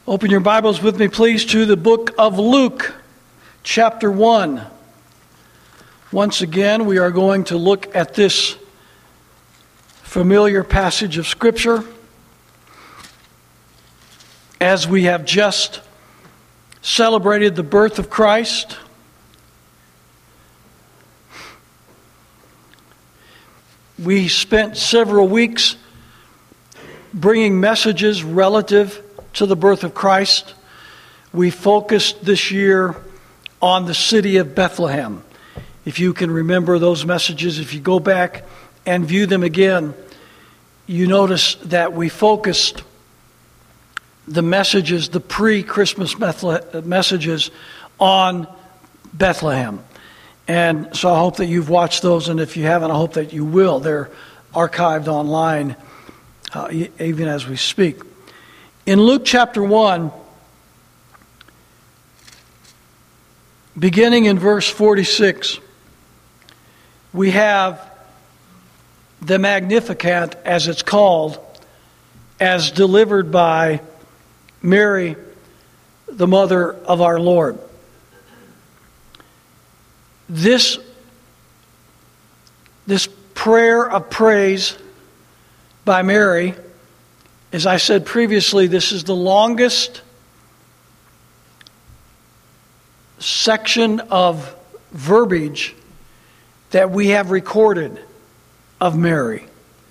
Open your Bibles with me, please, to the book of Luke, chapter 1. Once again, we are going to look at this familiar passage of Scripture as we have just celebrated the birth of Christ. We spent several weeks bringing messages relative to the birth of Christ. We focused this year on the city of Bethlehem. If you can remember those messages, if you go back and view them again, you notice that we focused the messages, the pre-Christmas messages, on Bethlehem. And so I hope that you've watched those, and if you haven't, I hope that you will. They're archived online even as we speak. In Luke chapter 1, beginning in verse 46, we have the Magnificat, as it's called, as delivered by Mary, the mother of our Lord. This prayer of praise by Mary, as I said previously, this is the longest section of verbiage that we have recorded of Mary.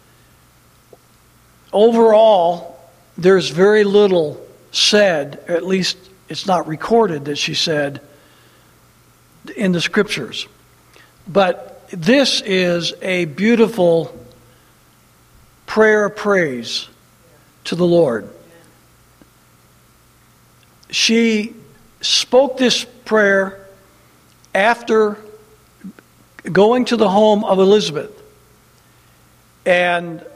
Overall, there's very little said, at least it's not recorded that she said in the Scriptures. But this is a beautiful prayer of praise to the Lord. She spoke this prayer after going to the home of Elizabeth. And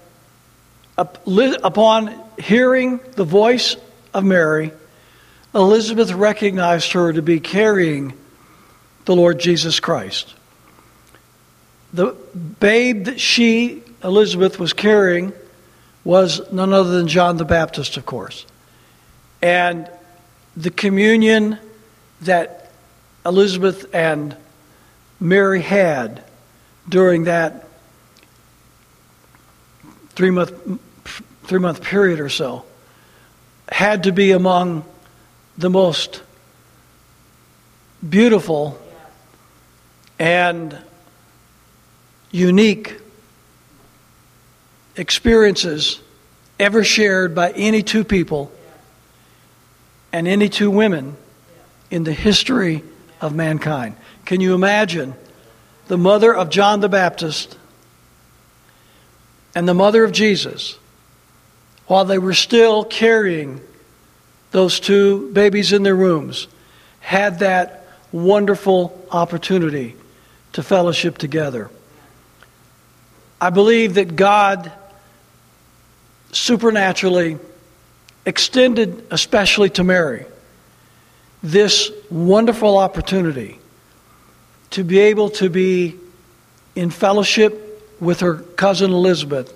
upon hearing the voice of Mary, Elizabeth recognized her to be carrying the Lord Jesus Christ. The babe that she, Elizabeth, was carrying was none other than John the Baptist, of course. And the communion that Elizabeth and Mary had during that three-month period or so had to be among the most beautiful and unique experiences ever shared by any two people and any two women in the history of mankind. Can you imagine the mother of John the Baptist and the mother of Jesus, while they were still carrying those two babies in their wombs, had that wonderful opportunity to fellowship together? I believe that God supernaturally extended, especially to Mary, this wonderful opportunity to be able to be in fellowship with her cousin Elizabeth,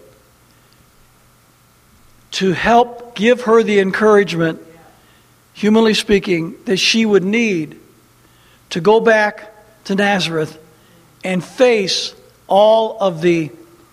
to help give her the encouragement, humanly speaking, that she would need to go back to Nazareth and face all of the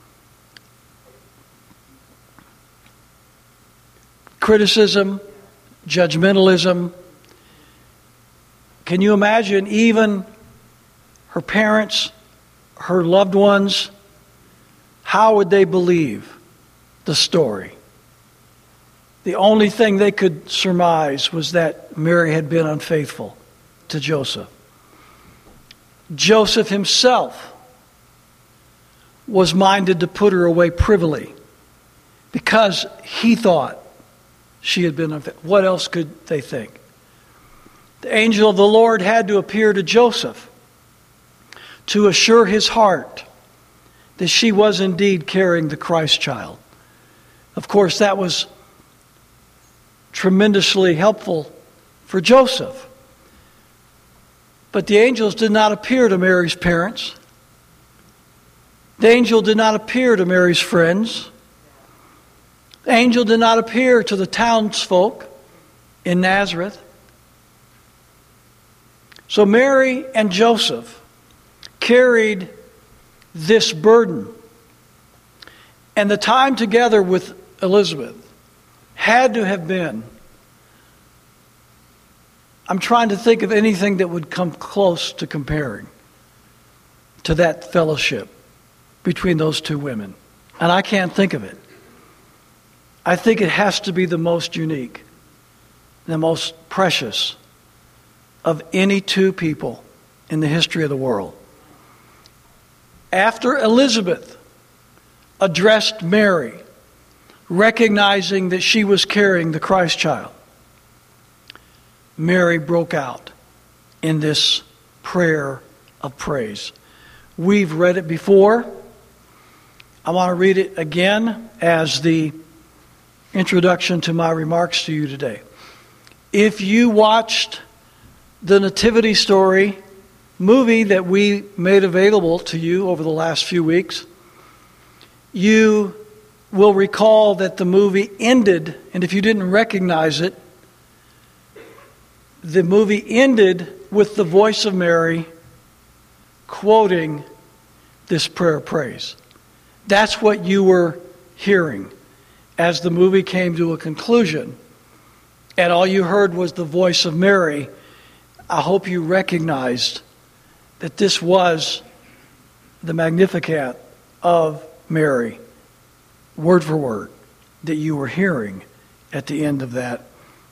criticism, judgmentalism. Can you imagine even her parents, her loved ones? How would they believe the story? The only thing they could surmise was that Mary had been unfaithful to Joseph. Joseph himself was minded to put her away privily because he thought she had been unfaithful. What else could they think? The angel of the Lord had to appear to Joseph to assure his heart that she was indeed carrying the Christ child. Of course, that was tremendously helpful for Joseph. But the angels did not appear to Mary's parents. The angel did not appear to Mary's friends. The angel did not appear to the townsfolk. in Nazareth. So Mary and Joseph carried this burden. And the time together with Elizabeth had to have been, I'm trying to think of anything that would come close to comparing to that fellowship between those two women. And I can't think of it. I think it has to be the most unique, the most precious of any two people in the history of the world. After Elizabeth addressed Mary, recognizing that she was carrying the Christ child, Mary broke out in this prayer of praise. We've read it before. I want to read it again as the introduction to my remarks to you today. If you watched the Nativity Story movie that we made available to you over the last few weeks, you will recall that the movie ended, and if you didn't recognize it, the movie ended with the voice of Mary quoting this prayer of praise. That's what you were hearing as the movie came to a conclusion, and all you heard was the voice of Mary. I hope you recognized that this was the Magnificat of Mary, word for word, that you were hearing at the end of that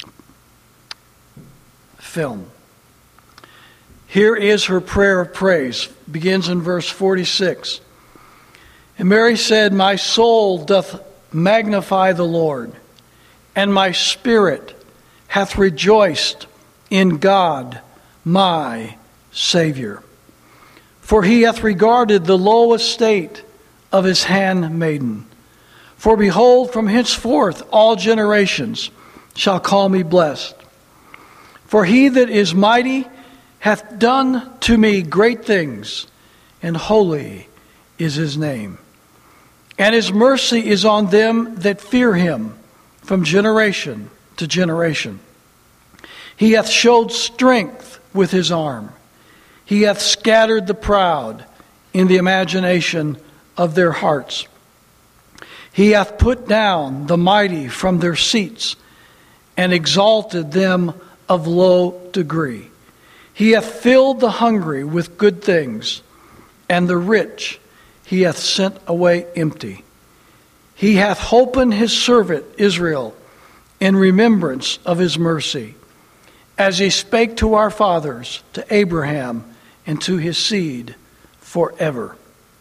film. Here is her prayer of praise. Begins in verse 46. And Mary said, "My soul doth magnify the Lord, and my spirit hath rejoiced in God my Savior. For he hath regarded the low estate of his handmaiden. For behold, from henceforth all generations shall call me blessed. For he that is mighty hath done to me great things, and holy is his name. And his mercy is on them that fear him from generation to generation. He hath showed strength with his arm. He hath scattered the proud in the imagination of their hearts. He hath put down the mighty from their seats, and exalted them of low degree. He hath filled the hungry with good things, and the rich he hath sent away empty. He hath holpen his servant Israel in remembrance of his mercy, as he spake to our fathers, to Abraham, and to his seed forever."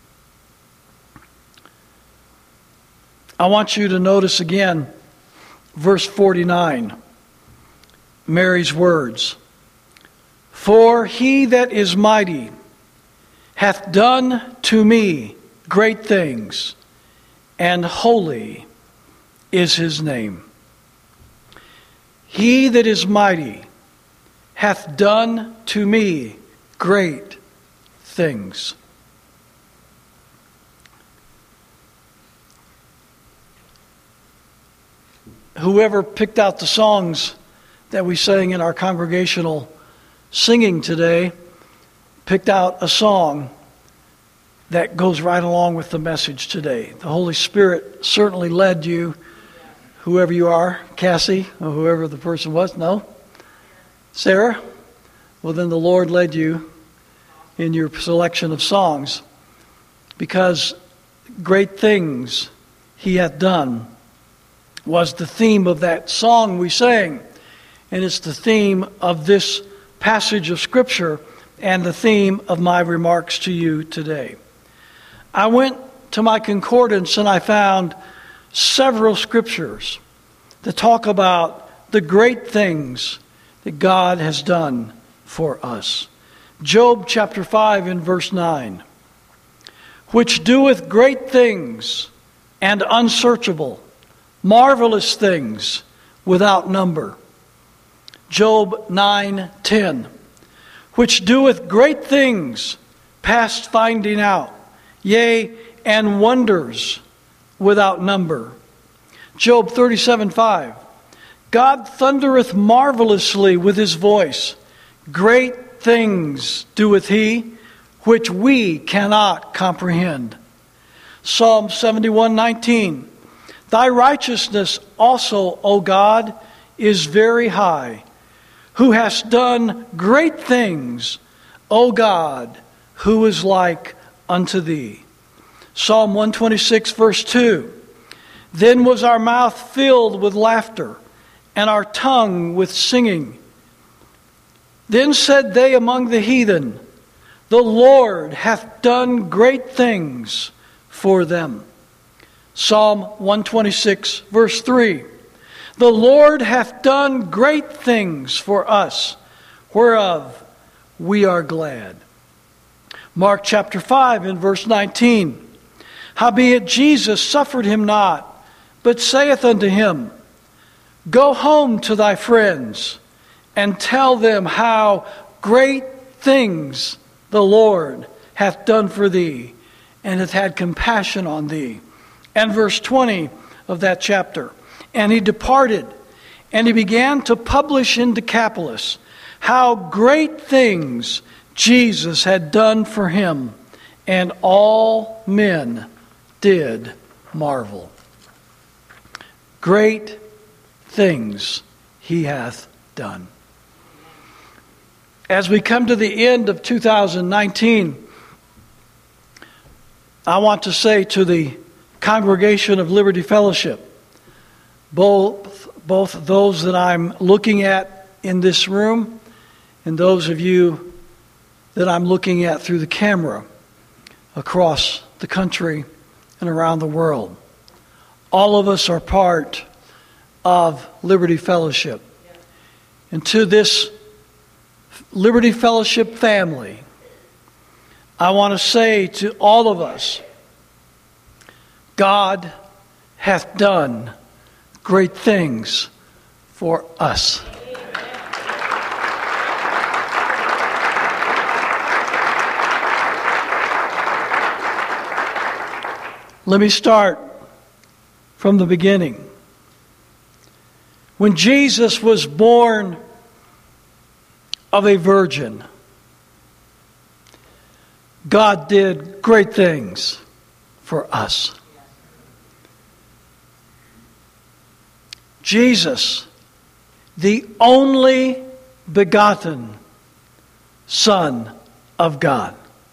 I want you to notice again verse 49, Mary's words. "For he that is mighty hath done to me great things, and holy is his name." He that is mighty hath done to me great things. Whoever picked out the songs that we sang in our congregational singing today picked out a song that goes right along with the message today. The Holy Spirit certainly led you, whoever you are, Cassie, or whoever the person was. No? Sarah? Well, then the Lord led you in your selection of songs, because great things he hath done was the theme of that song we sang. And it's the theme of this passage of Scripture and the theme of my remarks to you today. I went to my concordance and I found several scriptures that talk about the great things that God has done for us. Job chapter 5 and verse 9. "Which doeth great things and unsearchable, marvelous things without number." Job 9:10. "Which doeth great things past finding out, yea, and wonders without number." Job 37:5. God thundereth marvelously with his voice. Great things doeth he, which we cannot comprehend. Psalm 71:19. Thy righteousness also, O God, is very high, who hast done great things, O God, who is like unto thee. Psalm 126, verse 2. Then was our mouth filled with laughter, and our tongue with singing. Then said they among the heathen, the Lord hath done great things for them. Psalm 126, verse 3. The Lord hath done great things for us, whereof we are glad. Mark chapter 5 and verse 19. Howbeit Jesus suffered him not, but saith unto him, Go home to thy friends, and tell them how great things the Lord hath done for thee, and hath had compassion on thee. And verse 20 of that chapter. And he departed, and he began to publish in Decapolis how great things Jesus had done for him, and all men did marvel. Great things he hath done. As we come to the end of 2019, I want to say to the congregation of Liberty Fellowship, both those that I'm looking at in this room and those of you that I'm looking at through the camera across the country and around the world. All of us are part of Liberty Fellowship. And to this Liberty Fellowship family, I want to say to all of us, God hath done great things for us. Let me start from the beginning. When Jesus was born of a virgin, God did great things for us. Jesus, the only begotten Son of God,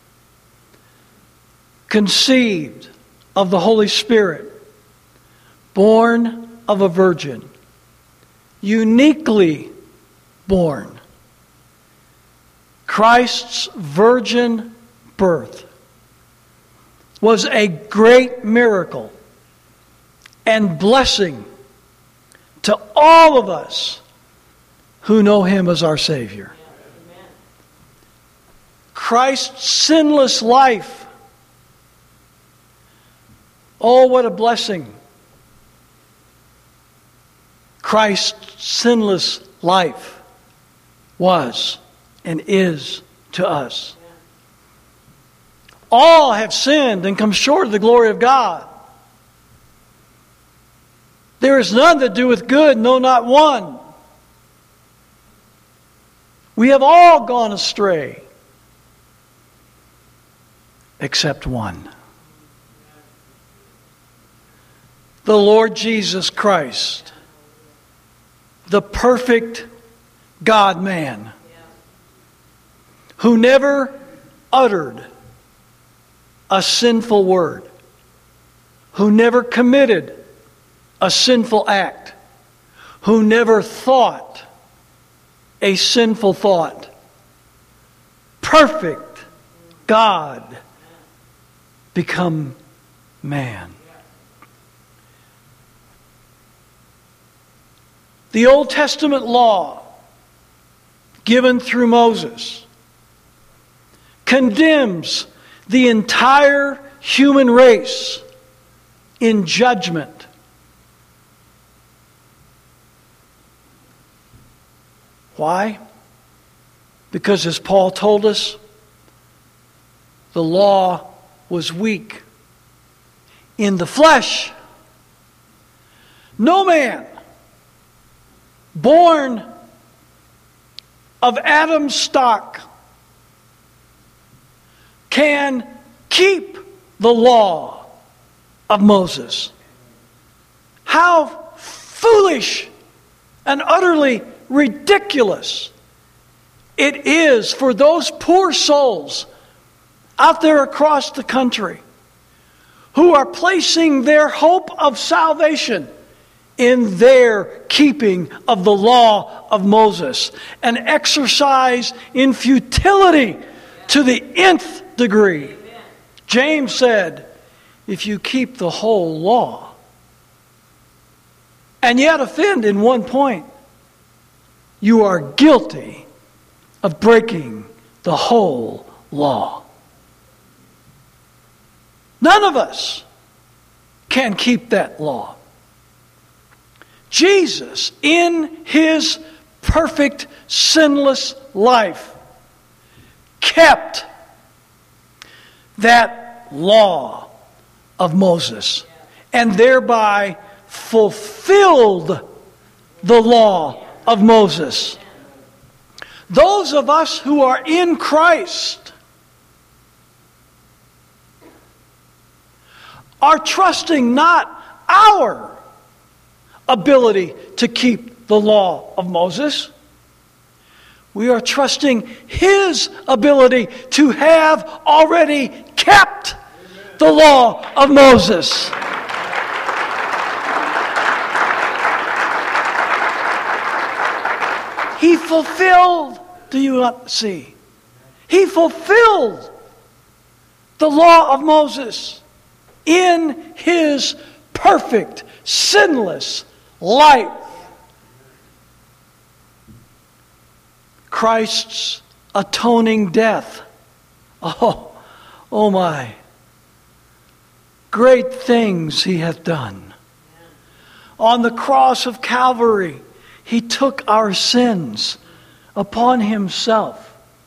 conceived of the Holy Spirit, born of a virgin, uniquely born. Christ's virgin birth was a great miracle and blessing to all of us who know Him as our Savior. Christ's sinless life. Oh, what a blessing. Christ's sinless life was and is to us. All have sinned and come short of the glory of God. There is none that doeth good, no, not one. We have all gone astray, except one. The Lord Jesus Christ, the perfect God-man, who never uttered a sinful word, who never committed a sinful act, who never thought a sinful thought. Perfect God become man. The Old Testament law given through Moses condemns the entire human race in judgment. Why? Because as Paul told us, the law was weak in the flesh. No man born of Adam's stock, can keep the law of Moses. How foolish and utterly ridiculous it is for those poor souls out there across the country who are placing their hope of salvation in their keeping of the law of Moses, an exercise in futility to the nth degree. James said, if you keep the whole law and yet offend in one point, you are guilty of breaking the whole law. None of us can keep that law. Jesus, in his perfect, sinless life, kept that law of Moses and thereby fulfilled the law of Moses. Those of us who are in Christ are trusting not our ability to keep the law of Moses. We are trusting his ability to have already kept the law of Moses. He fulfilled, do you not see? He fulfilled the law of Moses in his perfect, sinless life. Christ's atoning death. Oh my. Great things he hath done. On the cross of Calvary, he took our sins upon himself.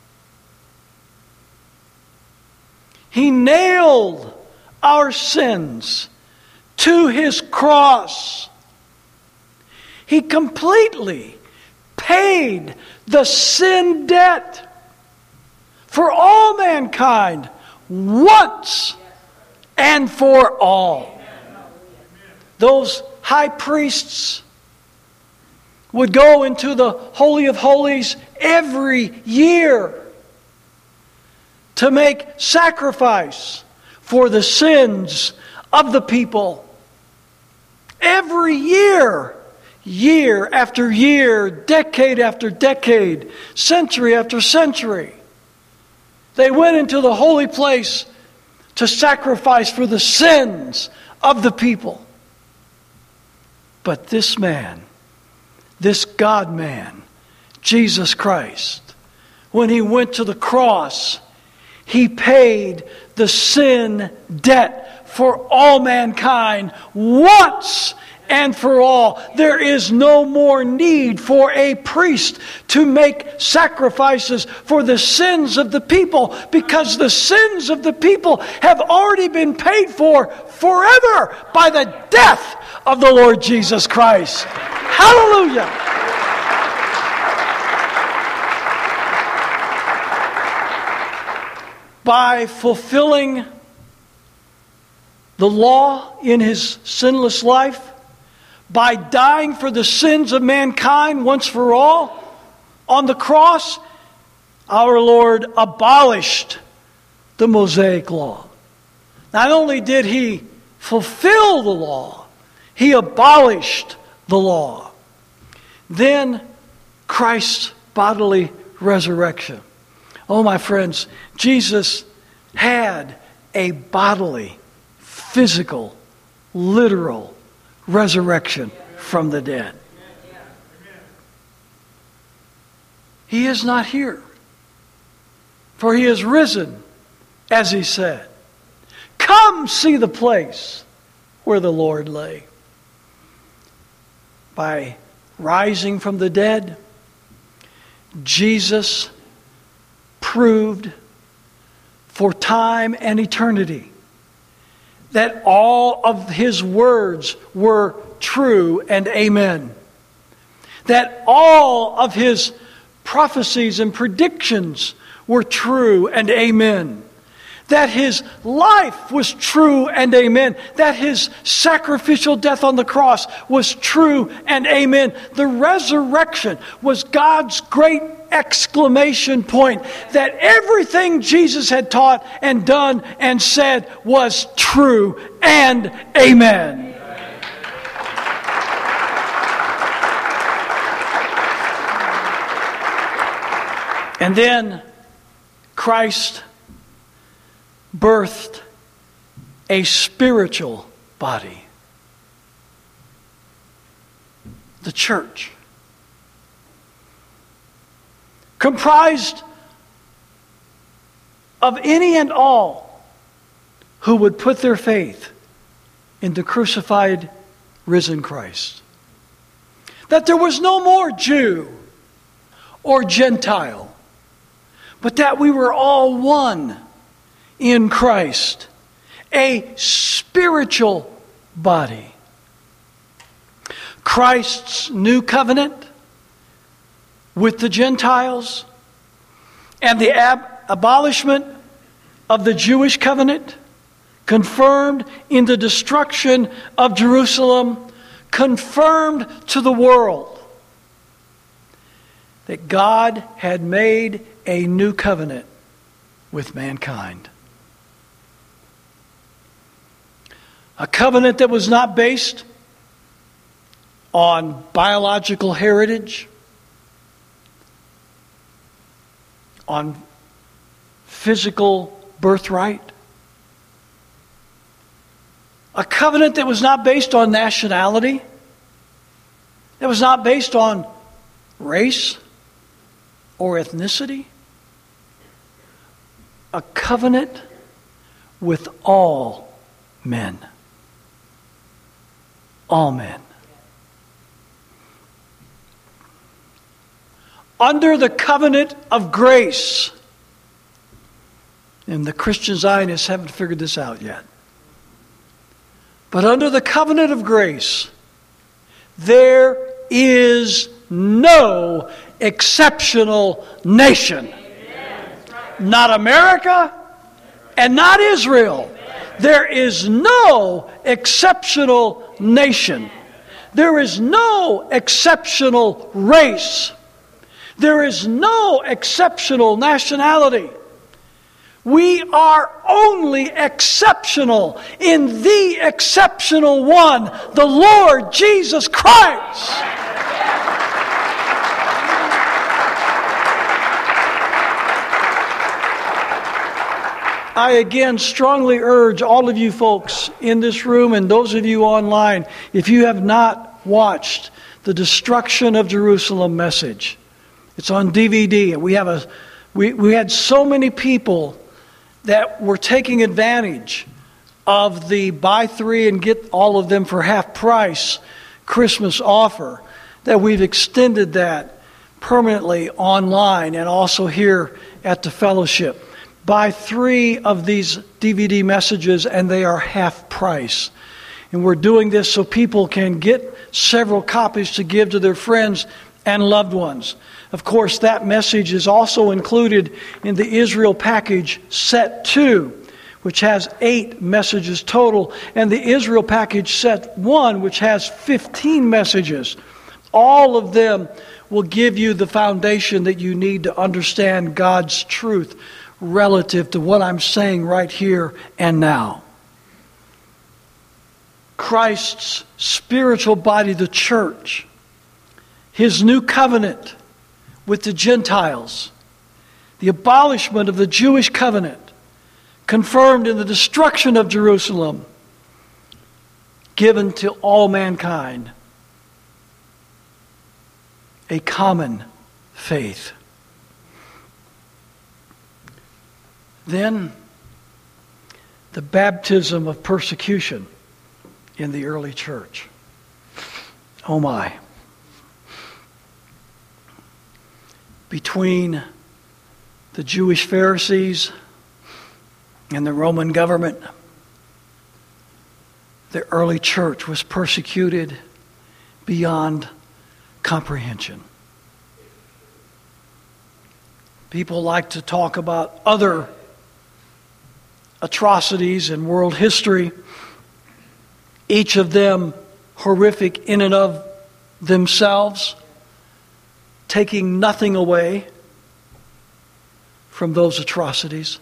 He nailed our sins to his cross. He completely paid the sin debt for all mankind once and for all. Those high priests would go into the Holy of Holies every year to make sacrifice for the sins of the people. Every year, year after year, decade after decade, century after century, they went into the holy place to sacrifice for the sins of the people. But this man, this God-man, Jesus Christ, when he went to the cross, he paid the sin debt for all mankind once and for all. There is no more need for a priest to make sacrifices for the sins of the people, because the sins of the people have already been paid for forever by the death of the Lord Jesus Christ. Hallelujah! By fulfilling the law in his sinless life, by dying for the sins of mankind once for all, on the cross, our Lord abolished the Mosaic law. Not only did he fulfill the law, he abolished the law. Then Christ's bodily resurrection. Oh, my friends, Jesus had a bodily, physical, literal resurrection from the dead. He is not here, for he is risen, as he said. Come see the place where the Lord lay. By rising from the dead, Jesus proved for time and eternity that all of his words were true and amen. that all of his prophecies and predictions were true and amen. That his life was true and amen. That his sacrificial death on the cross was true and amen. The resurrection was God's great exclamation point. That everything Jesus had taught and done and said was true and amen. And then Christ birthed a spiritual body, the church, comprised of any and all who would put their faith in the crucified, risen Christ. That there was no more Jew or Gentile, but that we were all one in Christ, a spiritual body. Christ's new covenant with the Gentiles and the abolishment of the Jewish covenant, confirmed in the destruction of Jerusalem, confirmed to the world that God had made a new covenant with mankind. A covenant that was not based on biological heritage, on physical birthright. A covenant that was not based on nationality, that was not based on race or ethnicity. A covenant with all men. All men. Under the covenant of grace. And the Christian Zionists haven't figured this out yet. But under the covenant of grace, there is no exceptional nation. Not America and not Israel. There is no exceptional nation. There is no exceptional race. There is no exceptional nationality. We are only exceptional in the exceptional one, the Lord Jesus Christ. I again strongly urge all of you folks in this room and those of you online, if you have not watched the Destruction of Jerusalem message, it's on DVD. We had so many people that were taking advantage of the buy three and get all of them for half price Christmas offer that we've extended that permanently online and also here at the fellowship. Buy 3 of these DVD messages and they are half price. And we're doing this so people can get several copies to give to their friends and loved ones. Of course, that message is also included in the Israel package set 2, which has 8 messages total, and the Israel package set 1, which has 15 messages. All of them will give you the foundation that you need to understand God's truth relative to what I'm saying right here and now. Christ's spiritual body, the church, His new covenant with the Gentiles, the abolishment of the Jewish covenant, confirmed in the destruction of Jerusalem, given to all mankind, a common faith. Then, the baptism of persecution in the early church. Oh my. Between the Jewish Pharisees and the Roman government, the early church was persecuted beyond comprehension. People like to talk about other atrocities in world history, each of them horrific in and of themselves, taking nothing away from those atrocities.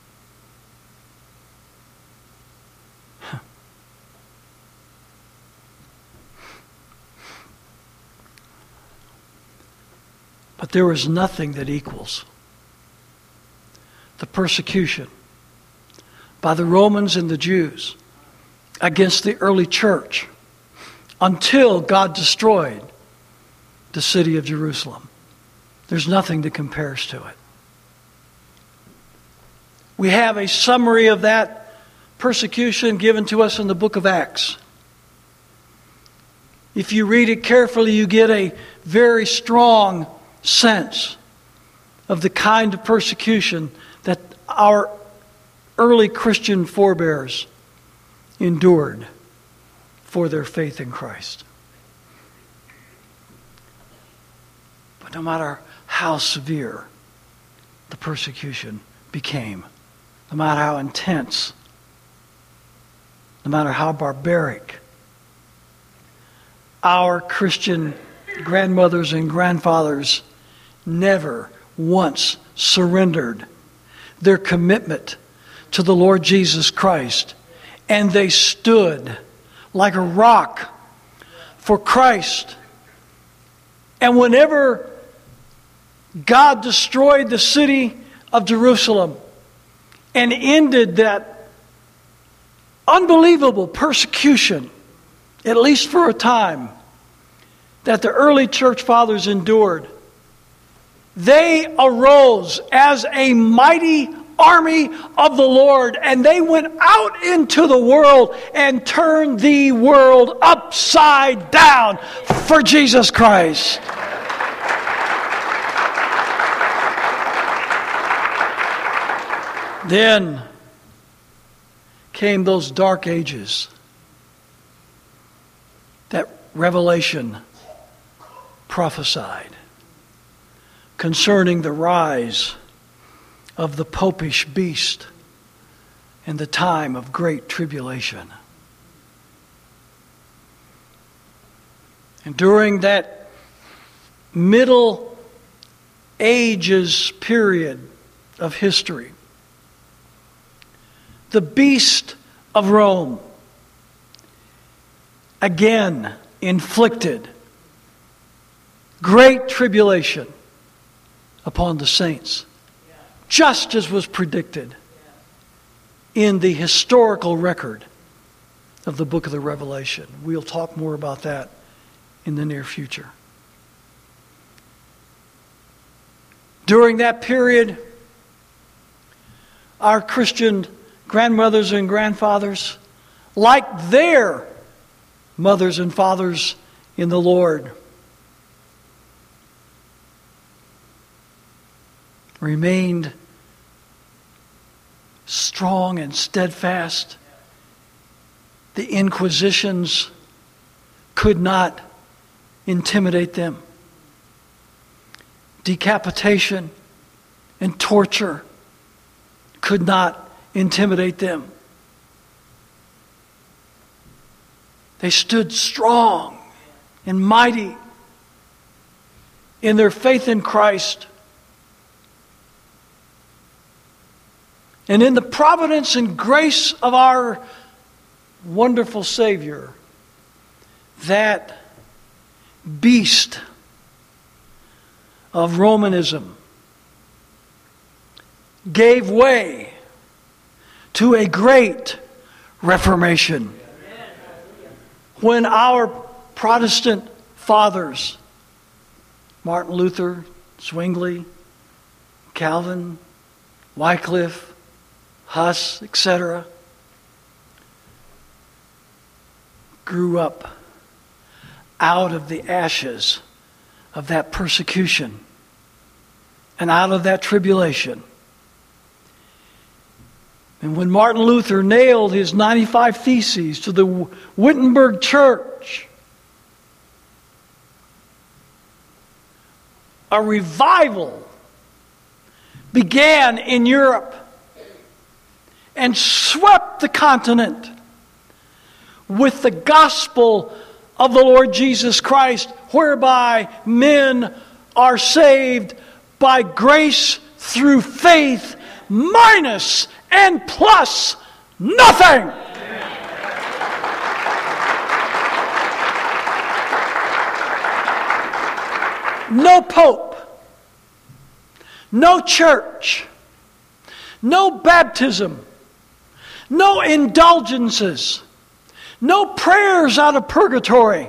But there is nothing that equals the persecution by the Romans and the Jews against the early church until God destroyed the city of Jerusalem. There's nothing that compares to it. We have a summary of that persecution given to us in the book of Acts. If you read it carefully, you get a very strong sense of the kind of persecution that our early Christian forebears endured for their faith in Christ. But no matter how severe the persecution became, no matter how intense, no matter how barbaric, our Christian grandmothers and grandfathers never once surrendered their commitment to the Lord Jesus Christ, and they stood like a rock for Christ. And whenever God destroyed the city of Jerusalem and ended that unbelievable persecution, at least for a time, that the early church fathers endured, they arose as a mighty army of the Lord, and they went out into the world and turned the world upside down for Jesus Christ. Then came those dark ages that Revelation prophesied concerning the rise of the popish beast in the time of great tribulation. And during that Middle Ages period of history, the beast of Rome again inflicted great tribulation upon the saints, just as was predicted in the historical record of the book of the Revelation. We'll talk more about that in the near future. During that period, our Christian grandmothers and grandfathers, like their mothers and fathers in the Lord, remained strong and steadfast. The Inquisitions could not intimidate them. Decapitation and torture could not intimidate them. They stood strong and mighty in their faith in Christ. And in the providence and grace of our wonderful Savior, that beast of Romanism gave way to a great Reformation. When our Protestant fathers, Martin Luther, Zwingli, Calvin, Wycliffe, Huss, etc., grew up out of the ashes of that persecution and out of that tribulation. And when Martin Luther nailed his 95 Theses to the Wittenberg Church, a revival began in Europe and swept the continent with the gospel of the Lord Jesus Christ, whereby men are saved by grace through faith, minus and plus nothing. No pope, no church, no baptism, no indulgences, no prayers out of purgatory.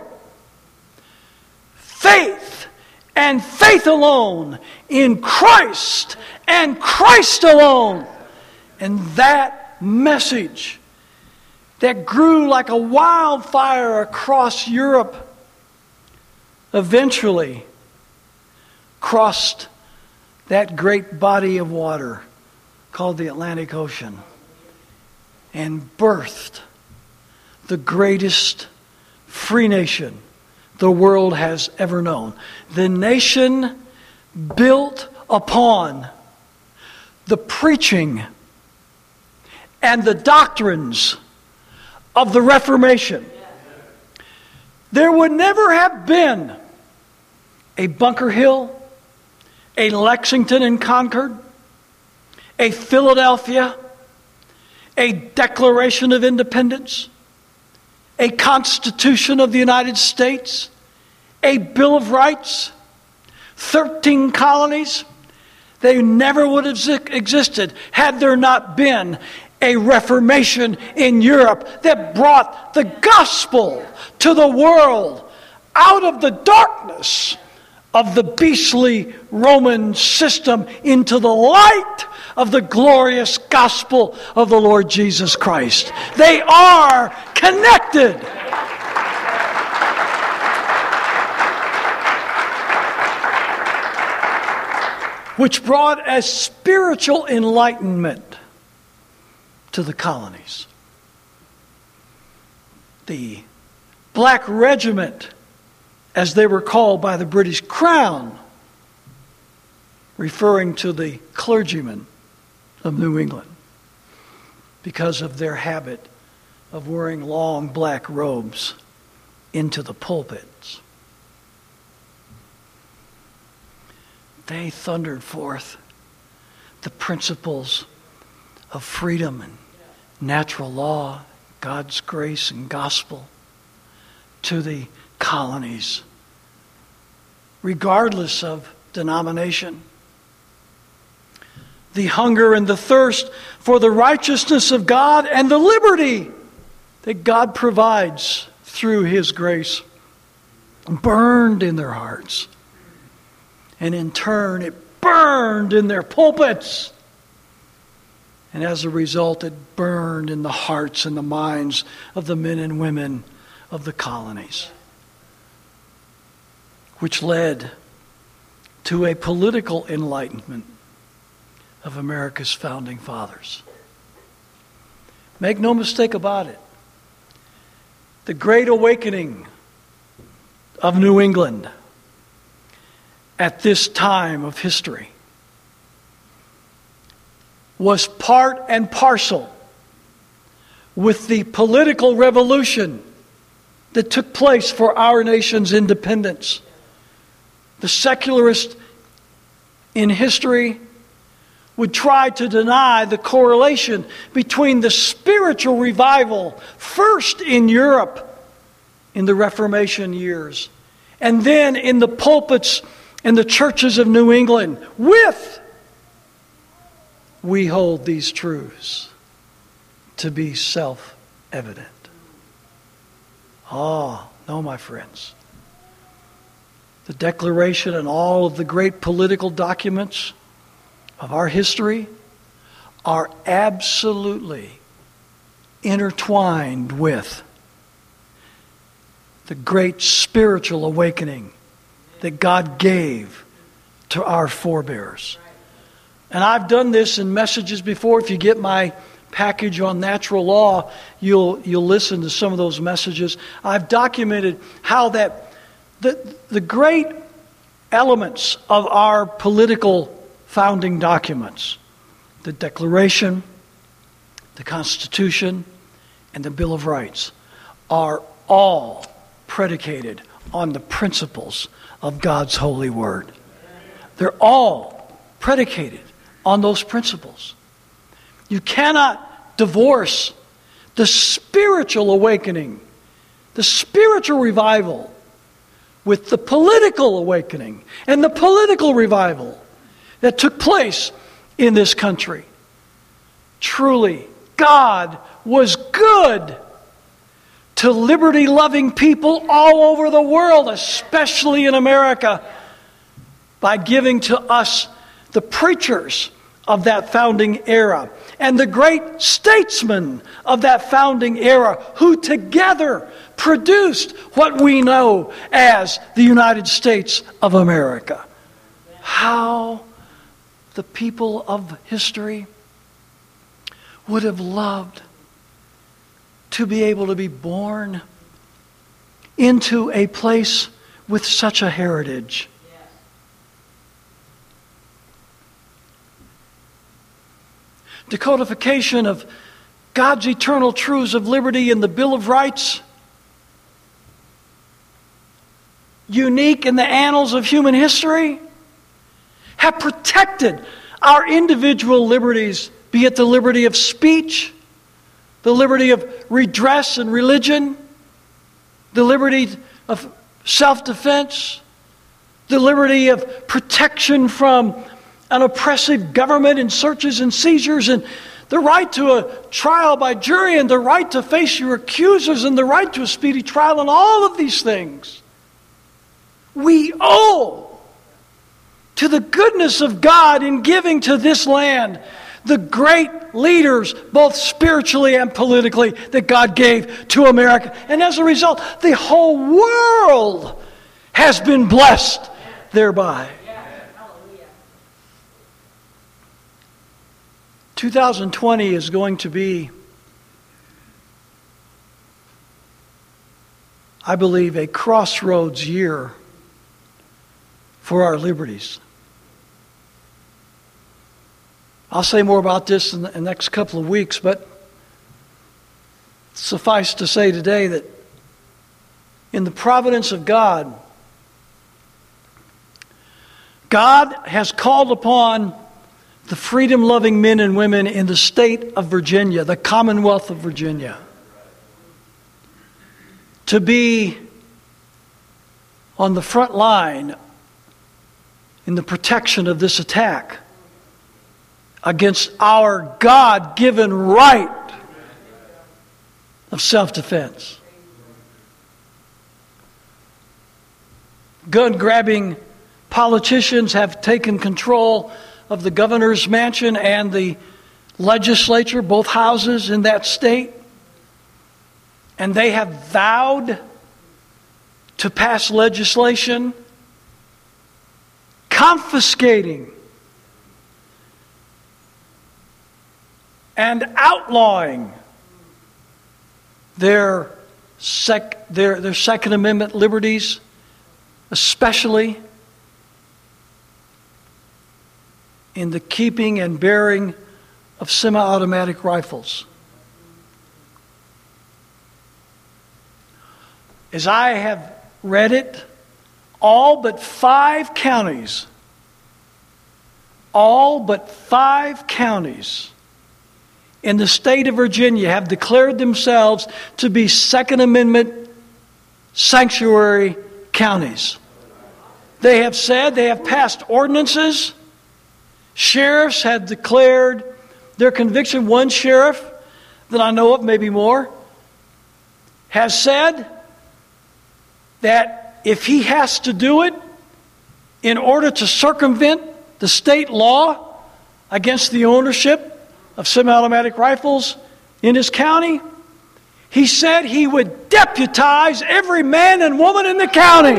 Faith and faith alone in Christ and Christ alone. And that message that grew like a wildfire across Europe eventually crossed that great body of water called the Atlantic Ocean and birthed the greatest free nation the world has ever known. The nation built upon the preaching and the doctrines of the Reformation. There would never have been a Bunker Hill, a Lexington and Concord, a Philadelphia, a Declaration of Independence, a Constitution of the United States, a Bill of Rights, 13 colonies. They never would have existed had there not been a Reformation in Europe that brought the gospel to the world out of the darkness of the beastly Roman system into the light of the glorious gospel of the Lord Jesus Christ. They are connected. Which brought a spiritual enlightenment to the colonies. The Black Regiment, as they were called by the British Crown, referring to the clergymen of New England, because of their habit of wearing long black robes into the pulpits. They thundered forth the principles of freedom and natural law, God's grace and gospel to the colonies, regardless of denomination. The hunger and the thirst for the righteousness of God and the liberty that God provides through His grace burned in their hearts. And in turn, it burned in their pulpits. And as a result, it burned in the hearts and the minds of the men and women of the colonies, which led to a political enlightenment of America's founding fathers. Make no mistake about it. The Great Awakening of New England at this time of history was part and parcel with the political revolution that took place for our nation's independence. The secularists in history would try to deny the correlation between the spiritual revival, first in Europe in the Reformation years, and then in the pulpits and the churches of New England, with we hold these truths to be self-evident. Oh, no, my friends. The Declaration and all of the great political documents of our history are absolutely intertwined with the great spiritual awakening that God gave to our forebears. And I've done this in messages before. If you get my package on natural law, you'll listen to some of those messages. I've documented how that the great elements of our political founding documents, the Declaration, the Constitution, and the Bill of Rights, are all predicated on the principles of God's holy word. They're all predicated on those principles. You cannot divorce the spiritual awakening, the spiritual revival, with the political awakening and the political revival that took place in this country. Truly, God was good to liberty-loving people all over the world, especially in America, by giving to us the preachers of that founding era and the great statesmen of that founding era who together produced what we know as the United States of America. How the people of history would have loved to be able to be born into a place with such a heritage. The codification of God's eternal truths of liberty in the Bill of Rights, unique in the annals of human history, have protected our individual liberties, be it the liberty of speech, the liberty of redress and religion, the liberty of self-defense, the liberty of protection from an oppressive government and searches and seizures, and the right to a trial by jury, and the right to face your accusers, and the right to a speedy trial, and all of these things we owe to the goodness of God in giving to this land the great leaders, both spiritually and politically, that God gave to America. And as a result, the whole world has been blessed thereby. 2020 is going to be, I believe, a crossroads year for our liberties. I'll say more about this in the next couple of weeks, but suffice to say today that in the providence of God, God has called upon the freedom-loving men and women in the state of Virginia, the Commonwealth of Virginia, to be on the front line in the protection of this attack against our God-given right of self-defense. Gun-grabbing politicians have taken control of the governor's mansion and the legislature, both houses in that state, and they have vowed to pass legislation confiscating and outlawing their Second Amendment liberties, especially in the keeping and bearing of semi-automatic rifles. As I have read it, all but 5 counties in the state of Virginia have declared themselves to be Second Amendment sanctuary counties. They have said, they have passed ordinances. Sheriffs have declared their conviction. One sheriff that I know of, maybe more, has said that if he has to do it in order to circumvent the state law against the ownership of semi-automatic rifles in his county, he said he would deputize every man and woman in the county.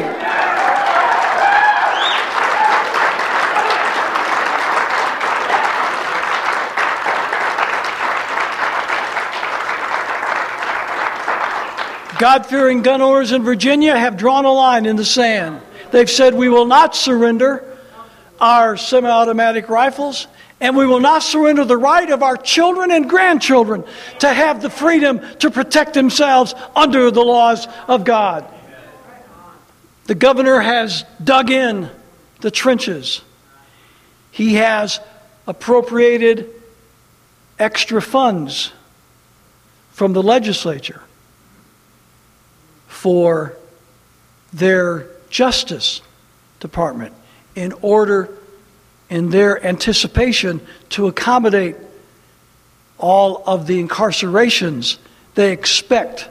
God-fearing gun owners in Virginia have drawn a line in the sand. They've said we will not surrender our semi-automatic rifles, and we will not surrender the right of our children and grandchildren to have the freedom to protect themselves under the laws of God. The governor has dug in the trenches. He has appropriated extra funds from the legislature for their Justice Department in their anticipation to accommodate all of the incarcerations they expect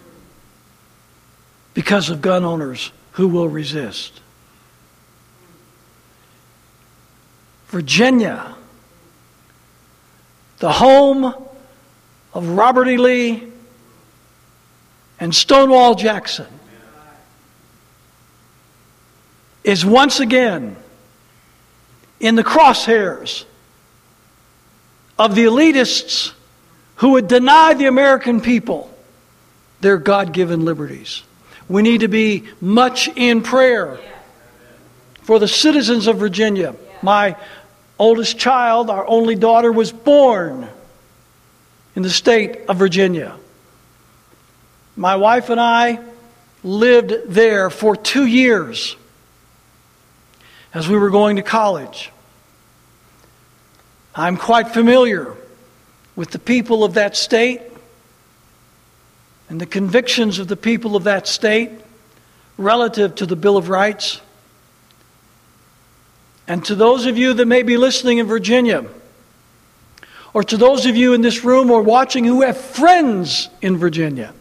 because of gun owners who will resist. Virginia, the home of Robert E. Lee and Stonewall Jackson, is once again in the crosshairs of the elitists who would deny the American people their God-given liberties. We need to be much in prayer for the citizens of Virginia. My oldest child, our only daughter, was born in the state of Virginia. My wife and I lived there for 2 years as we were going to college. I'm quite familiar with the people of that state and the convictions of the people of that state relative to the Bill of Rights. And to those of you that may be listening in Virginia, or to those of you in this room or watching who have friends in Virginia,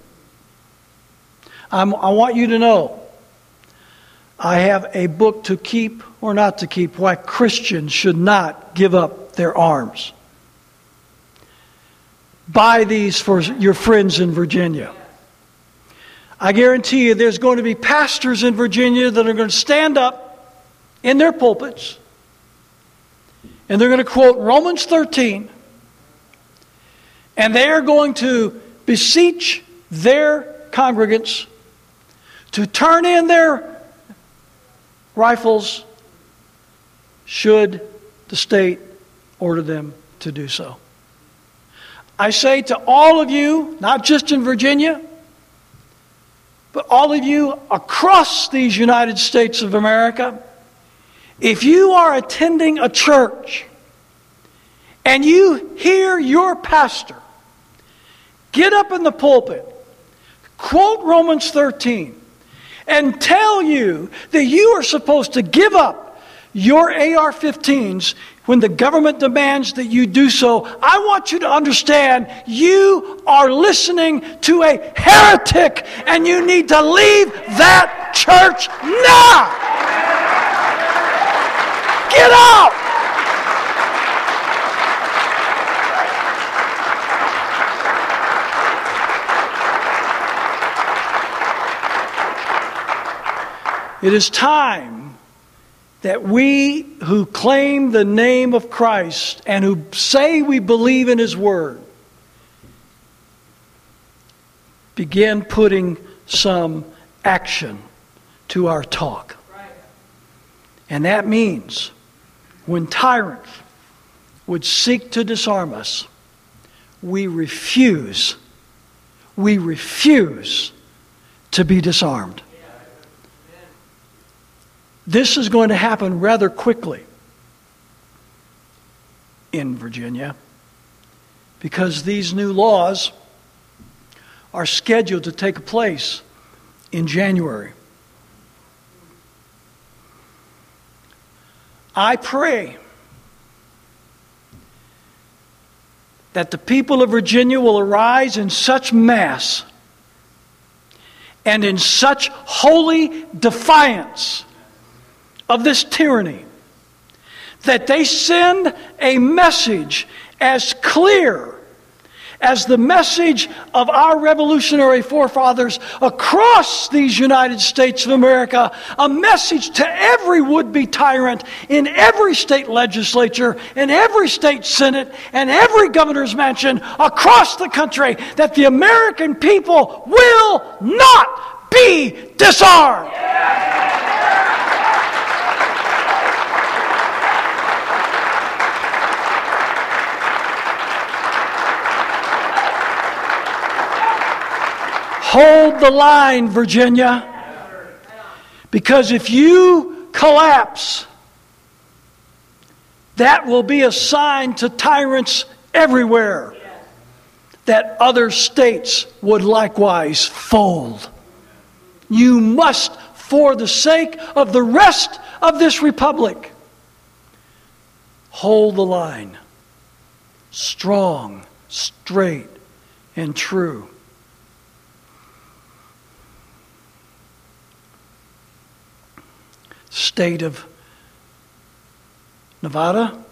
I want you to know I have a book to keep or not to keep, why Christians should not give up their arms. Buy these for your friends in Virginia. I guarantee you there's going to be pastors in Virginia that are going to stand up in their pulpits and they're going to quote Romans 13, and they are going to beseech their congregants to turn in their rifles should the state order them to do so. I say to all of you, not just in Virginia, but all of you across these United States of America, if you are attending a church and you hear your pastor get up in the pulpit, quote Romans 13, and tell you that you are supposed to give up your AR-15s when the government demands that you do so, I want you to understand you are listening to a heretic and you need to leave that church now. Get out! It is time that we who claim the name of Christ and who say we believe in His Word begin putting some action to our talk. And that means when tyrants would seek to disarm us, we refuse to be disarmed. This is going to happen rather quickly in Virginia because these new laws are scheduled to take place in January. I pray that the people of Virginia will arise in such mass and in such holy defiance of this tyranny that they send a message as clear as the message of our revolutionary forefathers across these United States of America, a message to every would-be tyrant in every state legislature, in every state senate, and every governor's mansion across the country that the American people will not be disarmed. Hold the line, Virginia. Because if you collapse, that will be a sign to tyrants everywhere that other states would likewise fold. You must, for the sake of the rest of this republic, hold the line. Strong, straight, and true. State of Nevada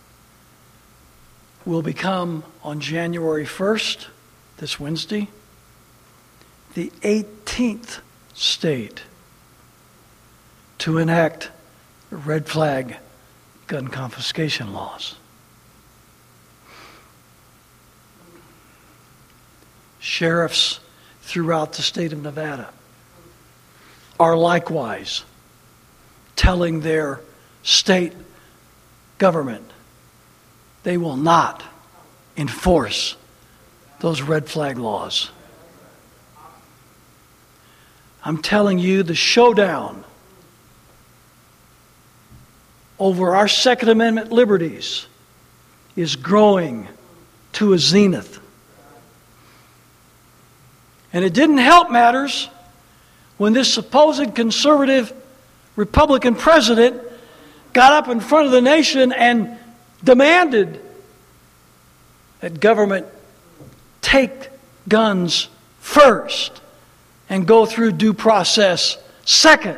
will become, on January 1st, this Wednesday, the 18th state to enact red flag gun confiscation laws. Sheriffs throughout the state of Nevada are likewise telling their state government they will not enforce those red flag laws. I'm telling you, the showdown over our Second Amendment liberties is growing to a zenith. And it didn't help matters when this supposed conservative Republican president got up in front of the nation and demanded that government take guns first and go through due process second.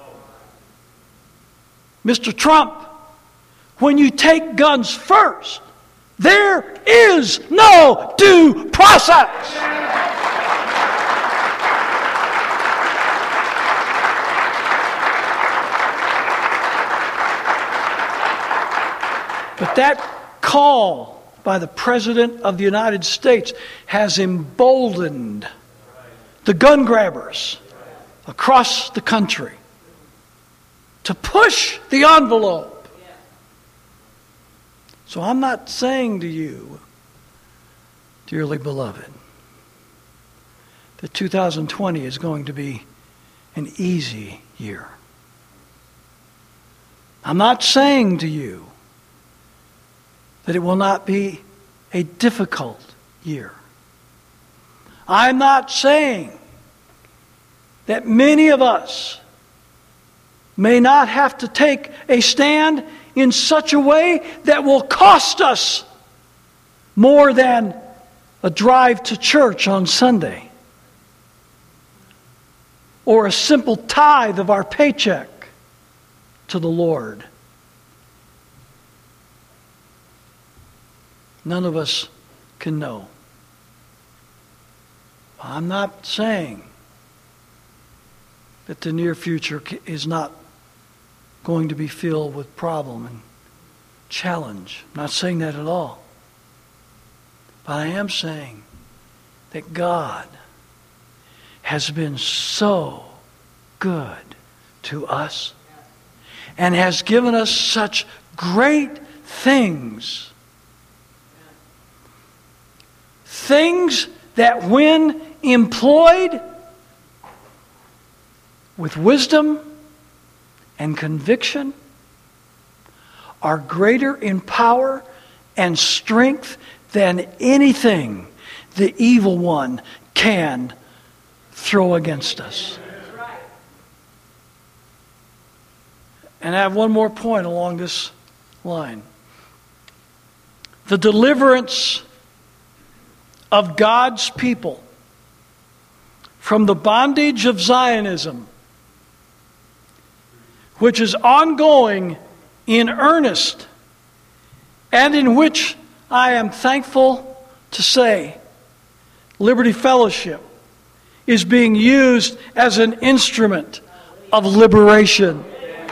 Mr. Trump, when you take guns first, there is no due process. But that call by the President of the United States has emboldened the gun grabbers across the country to push the envelope. So I'm not saying to you, dearly beloved, that 2020 is going to be an easy year. I'm not saying to you that it will not be a difficult year. I'm not saying that many of us may not have to take a stand in such a way that will cost us more than a drive to church on Sunday or a simple tithe of our paycheck to the Lord. None of us can know. I'm not saying that the near future is not going to be filled with problem and challenge. I'm not saying that at all. But I am saying that God has been so good to us and has given us such great things. Things that when employed with wisdom and conviction are greater in power and strength than anything the evil one can throw against us. And I have one more point along this line. The deliverance of God's people from the bondage of Zionism, which is ongoing in earnest, and in which I am thankful to say Liberty Fellowship is being used as an instrument of liberation.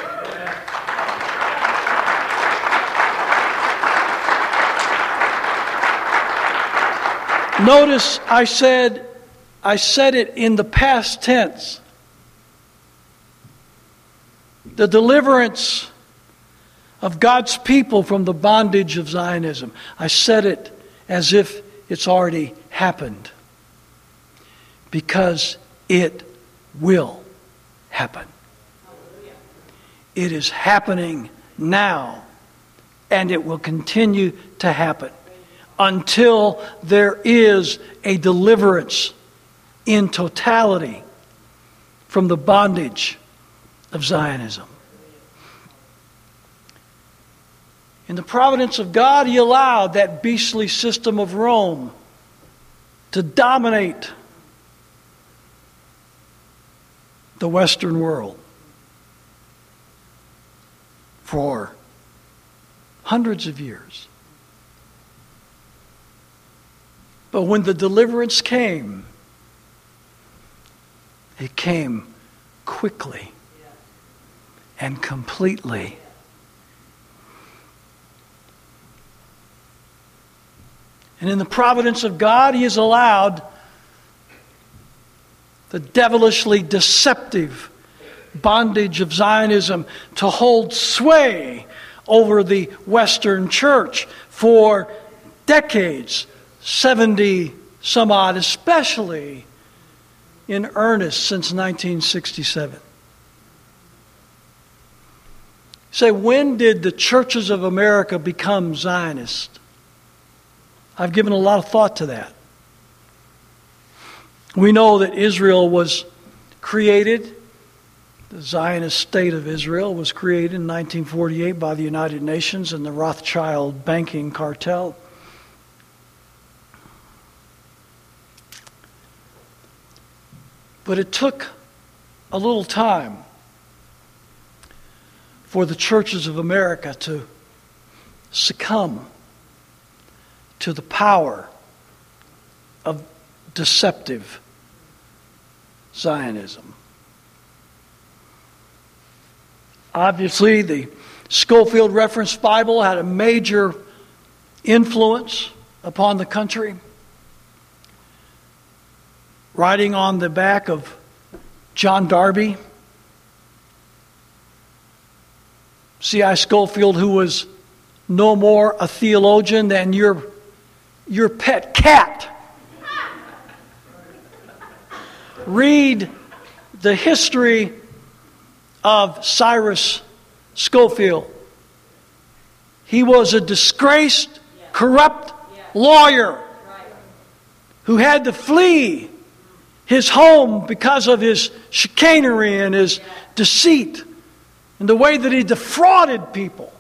Notice I said it in the past tense. The deliverance of God's people from the bondage of Zionism. I said it as if it's already happened. because it will happen. It is happening now, and it will continue to happen until there is a deliverance in totality from the bondage of Zionism. In the providence of God, He allowed that beastly system of Rome to dominate the Western world for hundreds of years. But when the deliverance came, it came quickly and completely. And in the providence of God, He has allowed the devilishly deceptive bondage of Zionism to hold sway over the Western church for decades, 70 some odd, especially in earnest since 1967. Say, when did the churches of America become Zionist? I've given a lot of thought to that. We know that Israel was created, the Zionist state of Israel was created in 1948 by the United Nations and the Rothschild banking cartel. But it took a little time for the churches of America to succumb to the power of deceptive Zionism. Obviously, the Scofield Reference Bible had a major influence upon the country. Writing on the back of John Darby, C.I. Scofield, who was no more a theologian than your pet cat. Read the history of Cyrus Scofield. He was a disgraced, corrupt lawyer who had to flee his home because of his chicanery and his deceit and the way that he defrauded people.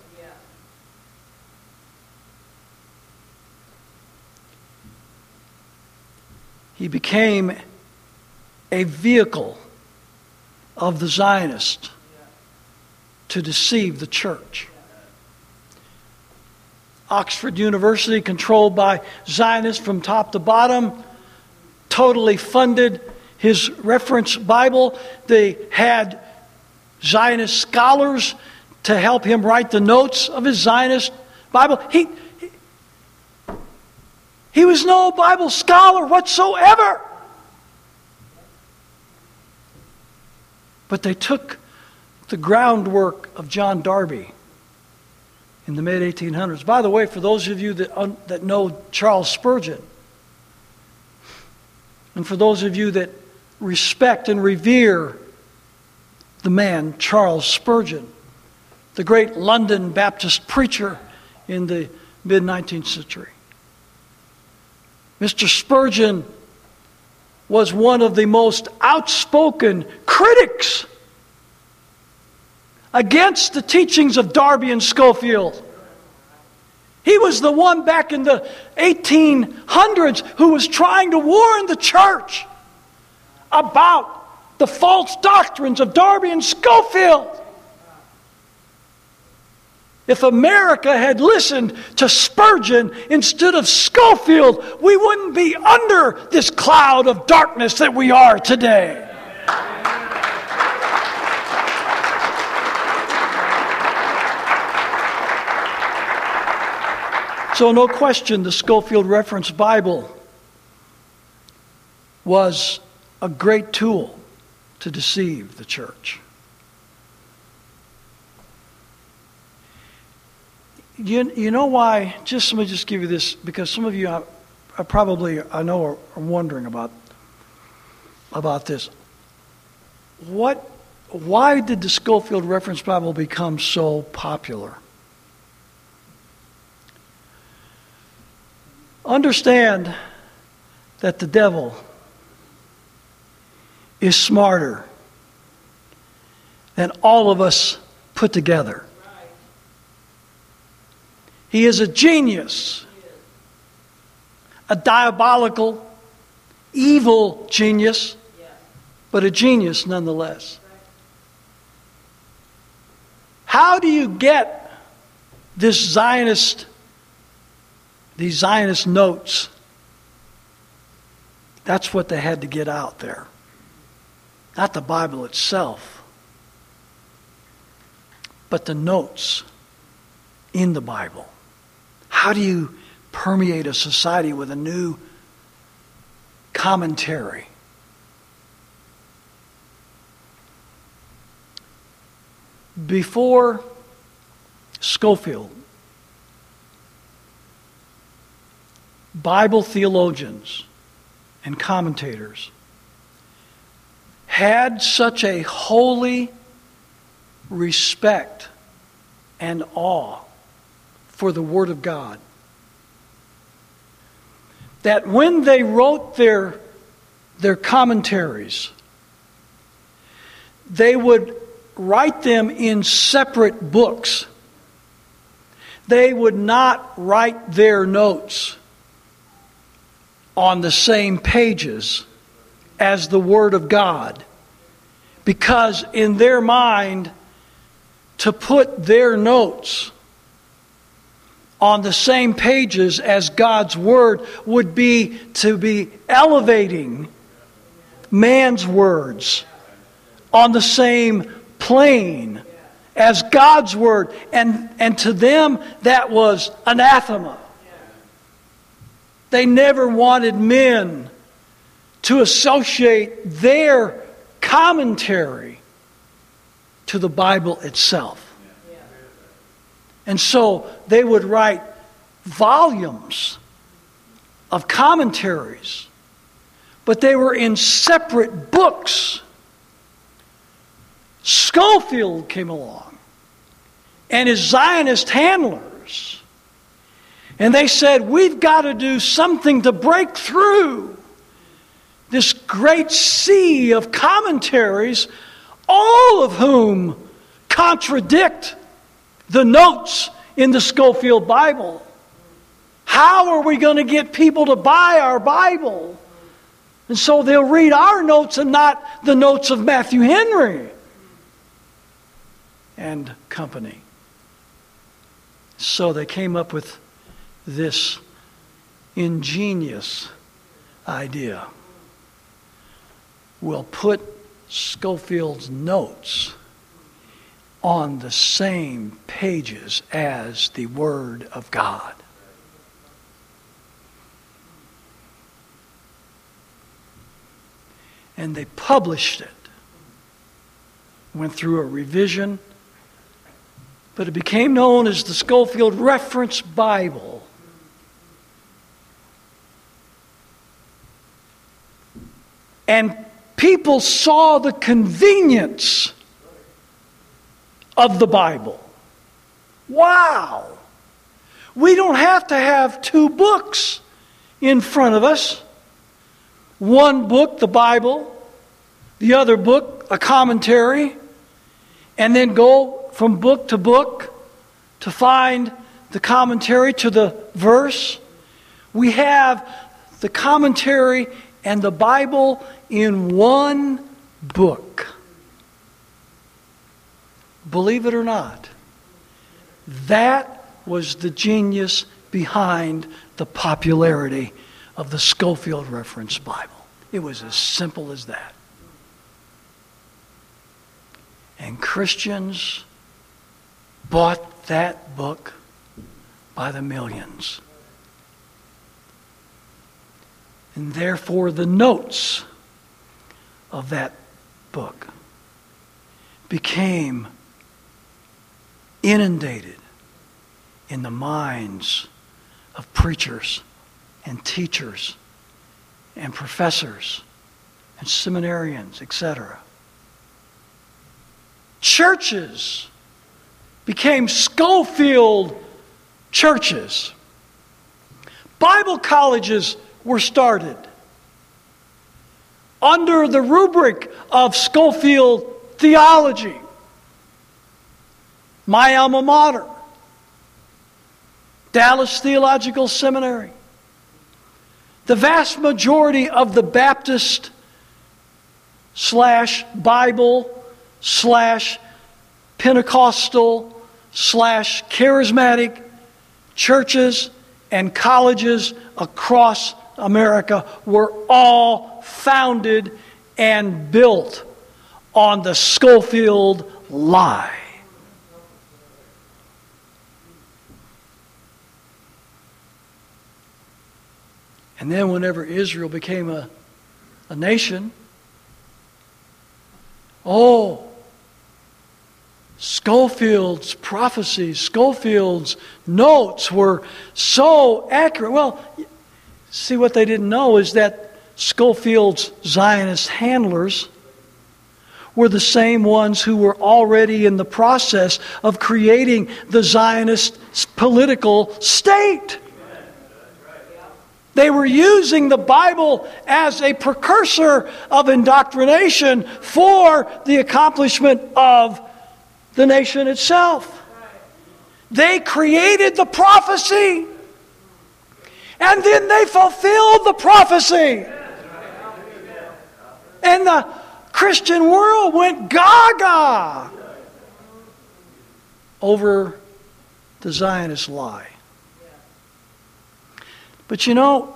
He became a vehicle of the Zionists to deceive the church. Oxford University, controlled by Zionists from top to bottom, totally funded his reference Bible. They had Zionist scholars to help him write the notes of his Zionist Bible. He was no Bible scholar whatsoever. But they took the groundwork of John Darby in the mid-1800s. By the way, for those of you that know Charles Spurgeon, and for those of you that respect and revere the man, Charles Spurgeon, the great London Baptist preacher in the mid-19th century. Mr. Spurgeon was one of the most outspoken critics against the teachings of Darby and Scofield. He was the one back in the 1800s who was trying to warn the church about the false doctrines of Darby and Scofield. If America had listened to Spurgeon instead of Scofield, we wouldn't be under this cloud of darkness that we are today. So no question, the Scofield Reference Bible was a great tool to deceive the church. You know why? Let me give you this, because some of you I know are wondering about. about this. Why did the Scofield Reference Bible become so popular? Understand that the devil is smarter than all of us put together. He is a genius, a diabolical, evil genius, but a genius nonetheless. How do you get these Zionist notes? That's what they had to get out there. Not the Bible itself, but the notes in the Bible. How do you permeate a society with a new commentary? Before Scofield, Bible theologians and commentators had such a holy respect and awe for the Word of God that when they wrote their commentaries, they would write them in separate books. They would not write their notes on the same pages as the Word of God, because in their mind, to put their notes on the same pages as God's Word would be to be elevating man's words on the same plane as God's Word. And to them, that was anathema. They never wanted men to associate their commentary to the Bible itself. And so they would write volumes of commentaries, but they were in separate books. Scofield came along and his Zionist handlers, and they said, we've got to do something to break through this great sea of commentaries, all of whom contradict the notes in the Scofield Bible. How are we going to get people to buy our Bible? And so they'll read our notes and not the notes of Matthew Henry and company. So they came up with this ingenious idea. We'll put Scofield's notes on the same pages as the Word of God. And they published it. Went through a revision, but it became known as the Scofield Reference Bible. And people saw the convenience of the Bible. Wow! We don't have to have two books in front of us. One book, the Bible, the other book, a commentary, and then go from book to find the commentary to the verse. We have the commentary and the Bible in one book. Believe it or not, that was the genius behind the popularity of the Scofield Reference Bible. It was as simple as that. And Christians bought that book by the millions. And therefore the notes of that book became inundated in the minds of preachers and teachers and professors and seminarians, etc. Churches became Schofield churches. Bible colleges were started under the rubric of Schofield theology. My alma mater, Dallas Theological Seminary. The vast majority of the Baptist / Bible / Pentecostal / charismatic churches and colleges across America were all founded and built on the Schofield lie. And then whenever Israel became a nation, Schofield's prophecies, Schofield's notes were so accurate. Well, see, what they didn't know is that Schofield's Zionist handlers were the same ones who were already in the process of creating the Zionist political state. They were using the Bible as a precursor of indoctrination for the accomplishment of the nation itself. They created the prophecy, and then they fulfilled the prophecy. And the Christian world went gaga over the Zionist lie. But you know,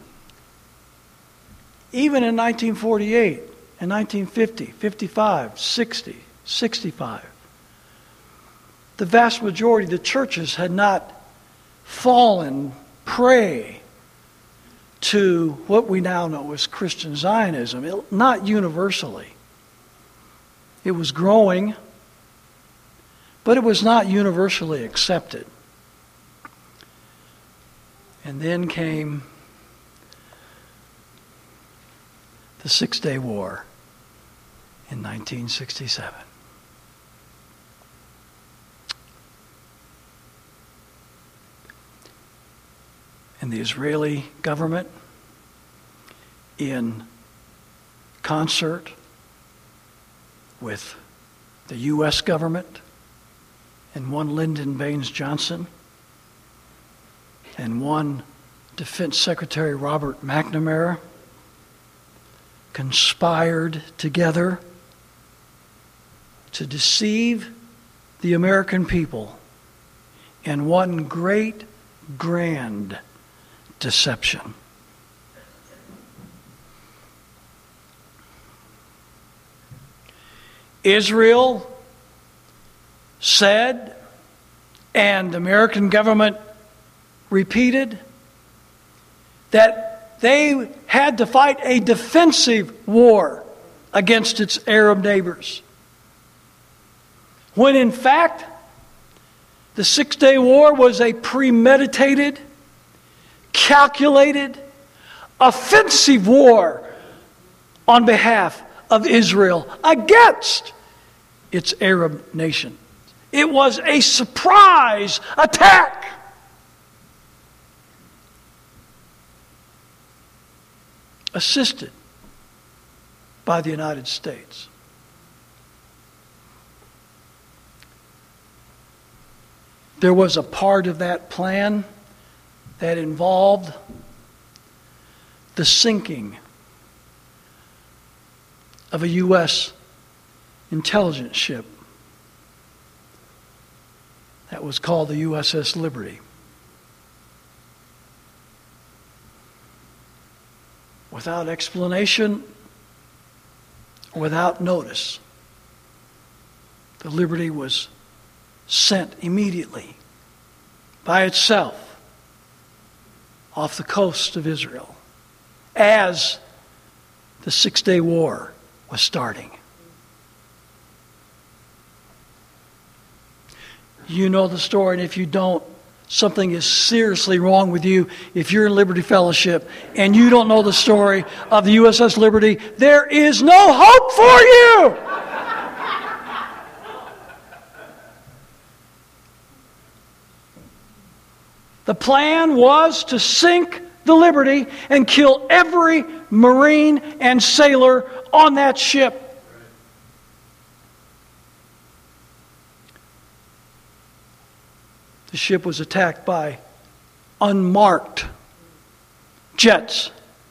even in 1948, in 1950, 55, 60, 65, the vast majority of the churches had not fallen prey to what we now know as Christian Zionism, not universally. It was growing, but it was not universally accepted. And then came the Six-Day War in 1967. And the Israeli government, in concert with the U.S. government and one Lyndon Baines Johnson and one Defense Secretary Robert McNamara, conspired together to deceive the American people in one great, grand deception. Israel said, and the American government repeated, that they had to fight a defensive war against its Arab neighbors. When in fact, the Six-Day War was a premeditated, calculated, offensive war on behalf of Israel against its Arab nation. It was a surprise attack. Assisted by the United States. There was a part of that plan that involved the sinking of a U.S. intelligence ship that was called the USS Liberty. Without explanation, without notice, the Liberty was sent immediately by itself off the coast of Israel as the Six-Day War was starting. You know the story, and if you don't, something is seriously wrong with you if you're in Liberty Fellowship and you don't know the story of the USS Liberty. There is no hope for you. The plan was to sink the Liberty and kill every Marine and sailor on that ship. The ship was attacked by unmarked jets.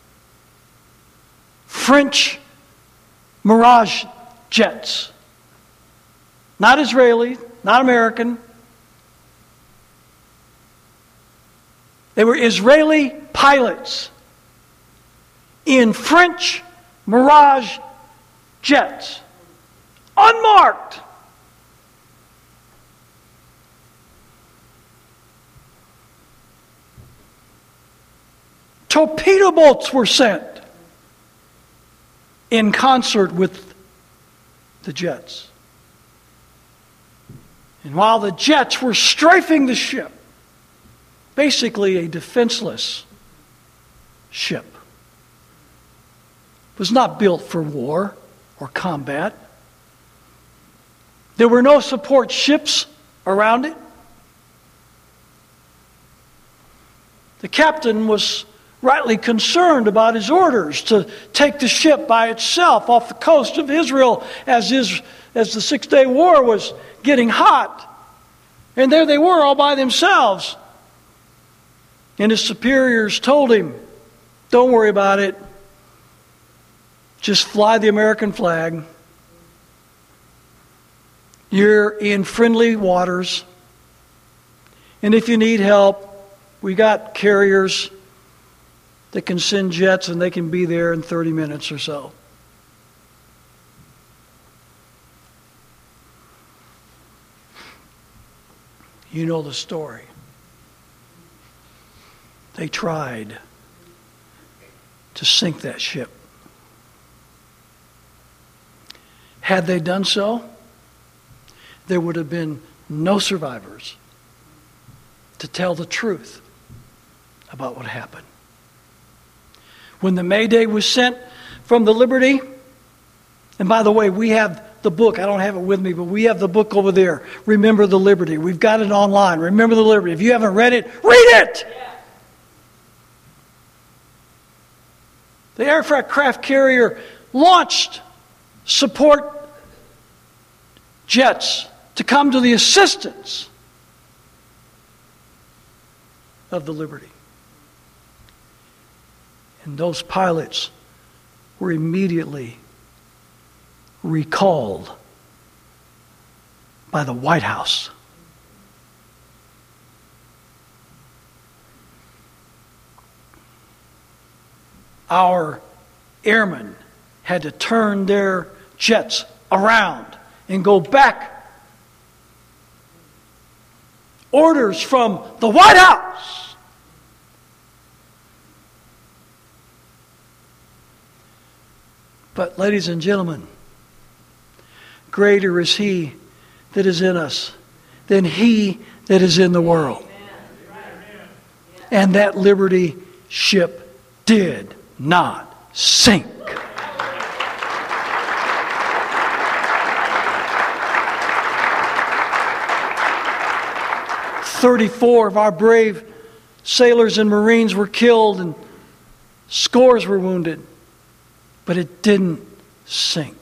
French Mirage jets. Not Israeli, not American. They were Israeli pilots in French Mirage jets. Unmarked. Torpedo boats were sent in concert with the jets. And while the jets were strafing the ship, basically a defenseless ship, it was not built for war or combat. There were no support ships around it. The captain was rightly concerned about his orders to take the ship by itself off the coast of Israel as the Six-Day War was getting hot. And there they were all by themselves. And his superiors told him, don't worry about it. Just fly the American flag. You're in friendly waters. And if you need help, we got carriers that can send jets and they can be there in 30 minutes or so. You know the story. They tried to sink that ship. Had they done so, there would have been no survivors to tell the truth about what happened. When the Mayday was sent from the Liberty, and by the way, we have the book. I don't have it with me, but we have the book over there. Remember the Liberty. We've got it online. Remember the Liberty. If you haven't read it, read it! The aircraft carrier launched support jets to come to the assistance of the Liberty. And those pilots were immediately recalled by the White House. Our airmen had to turn their jets around and go back. Orders from the White House. But, ladies and gentlemen, greater is He that is in us than he that is in the world. And that Liberty ship did not sink. "34 of our brave sailors and Marines were killed and scores were wounded, but it didn't sink.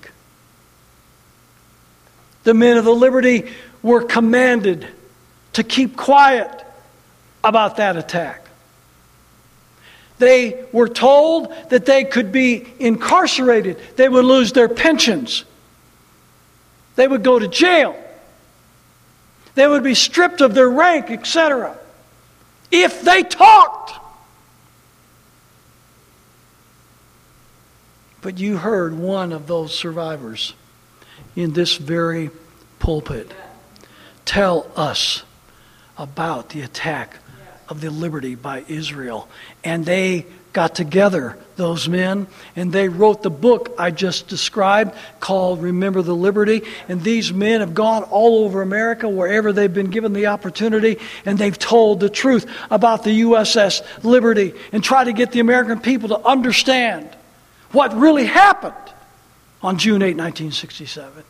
The men of the Liberty were commanded to keep quiet about that attack. They were told that they could be incarcerated. They would lose their pensions. They would go to jail. They would be stripped of their rank, etc., if they talked. But you heard one of those survivors in this very pulpit tell us about the attack of the liberty by Israel. And they got together, those men, and they wrote the book I just described called Remember the Liberty. And these men have gone all over America, wherever they've been given the opportunity, and they've told the truth about the USS Liberty and tried to get the American people to understand what really happened on June 8, 1967.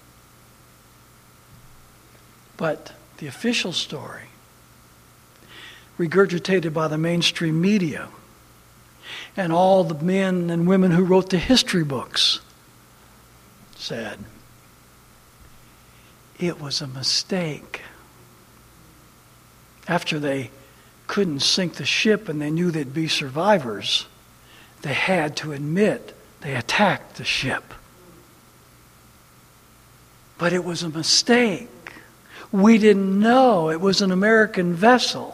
But the official story, regurgitated by the mainstream media and all the men and women who wrote the history books, said it was a mistake. After they couldn't sink the ship and they knew there'd be survivors, they had to admit they attacked the ship. But it was a mistake. We didn't know it was an American vessel.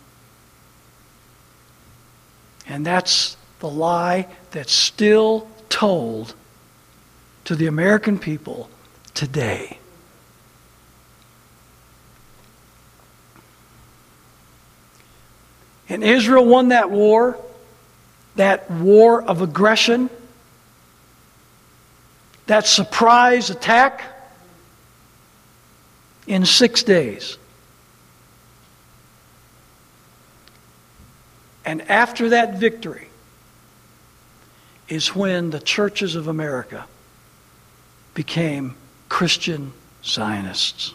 And that's the lie that's still told to the American people today. And Israel won that war of aggression, that surprise attack, in 6 days. And after that victory is when the churches of America became Christian Zionists.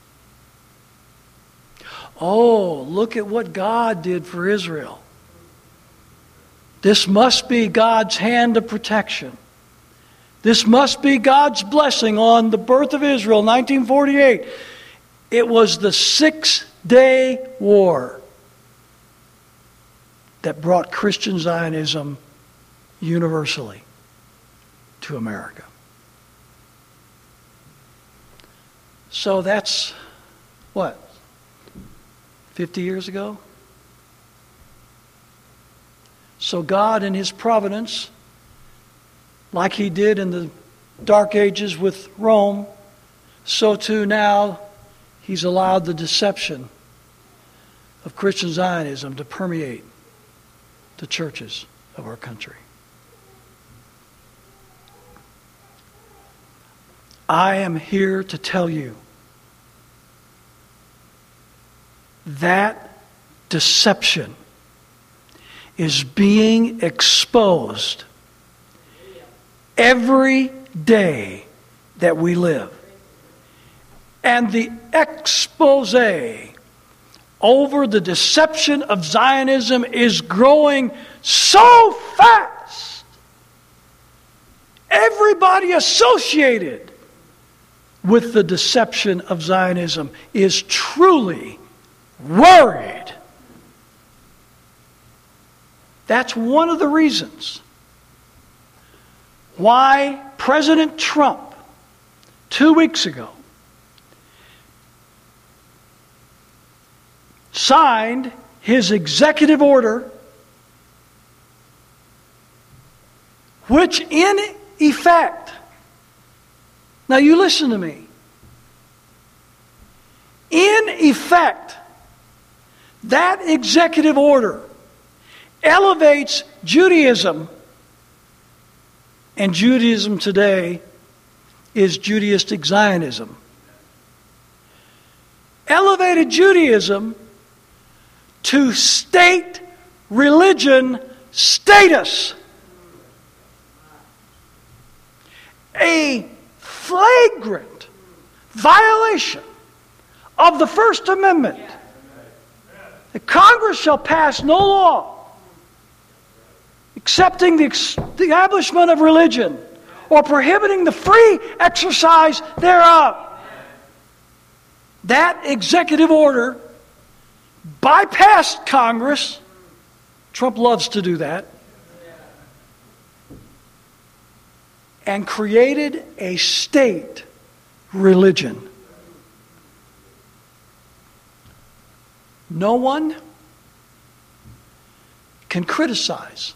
Oh, look at what God did for Israel. This must be God's hand of protection. This must be God's blessing on the birth of Israel, 1948. It was the 6-day war that brought Christian Zionism universally to America. So that's, what, 50 years ago? So God in His providence, like He did in the Dark Ages with Rome, so too now He's allowed the deception of Christian Zionism to permeate the churches of our country. I am here to tell you that deception is being exposed every day that we live. And the expose over the deception of Zionism is growing so fast. Everybody associated with the deception of Zionism is truly worried. That's one of the reasons why President Trump, 2 weeks ago, signed his executive order, which in effect, now you listen to me, in effect, that executive order elevates Judaism, and Judaism today is Judaistic Zionism. Elevated Judaism to state religion status. A flagrant violation of the First Amendment. The Congress shall pass no law accepting the establishment of religion or prohibiting the free exercise thereof. That executive order bypassed Congress. Trump loves to do that. And created a state religion. No one can criticize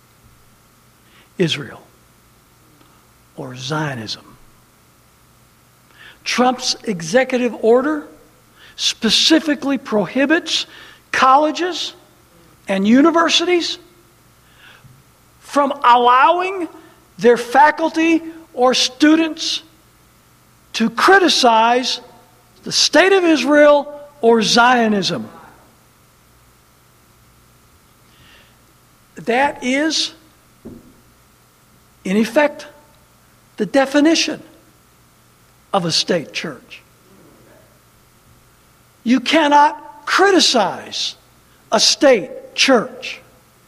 Israel or Zionism. Trump's executive order specifically prohibits colleges and universities from allowing their faculty or students to criticize the state of Israel or Zionism. That is, in effect, the definition of a state church. You cannot criticize a state church.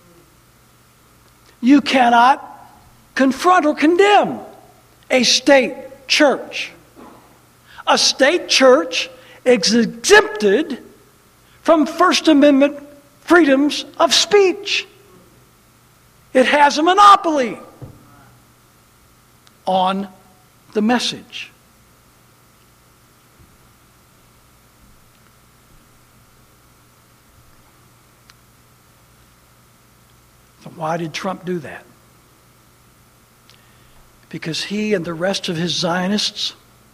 You cannot confront or condemn a state church. A state church is exempted from First Amendment freedoms of speech. It has a monopoly on the message. So why did Trump do that? Because he and the rest of his Zionists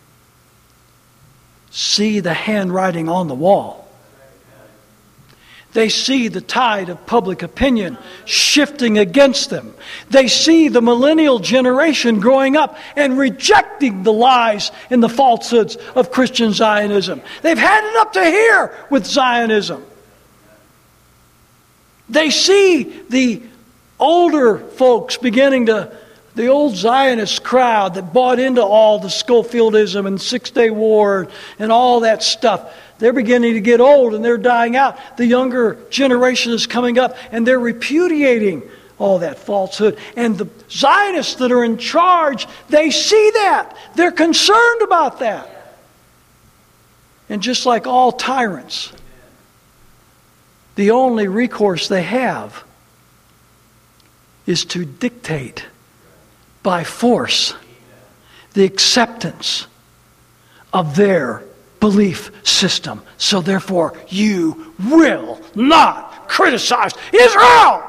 see the handwriting on the wall. They see the tide of public opinion shifting against them. They see the millennial generation growing up and rejecting the lies and the falsehoods of Christian Zionism. They've had it up to here with Zionism. They see the older folks the old Zionist crowd that bought into all the Schofieldism and Six-Day War and all that stuff. They're beginning to get old and they're dying out. The younger generation is coming up and they're repudiating all that falsehood. And the Zionists that are in charge, they see that. They're concerned about that. And just like all tyrants, the only recourse they have is to dictate by force the acceptance of their belief system. So therefore, you will not criticize Israel.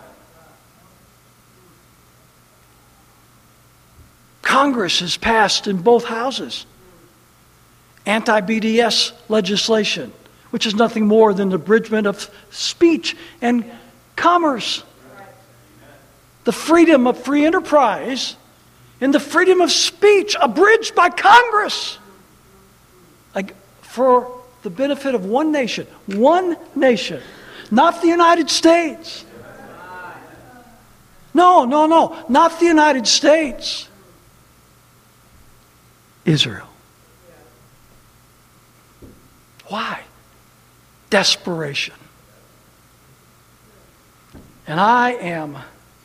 Congress has passed in both houses anti-BDS legislation, which is nothing more than the abridgment of speech and commerce. The freedom of free enterprise and the freedom of speech abridged by Congress. Like for the benefit of one nation, not the United States. No, not the United States. Israel. Why? Desperation. And I am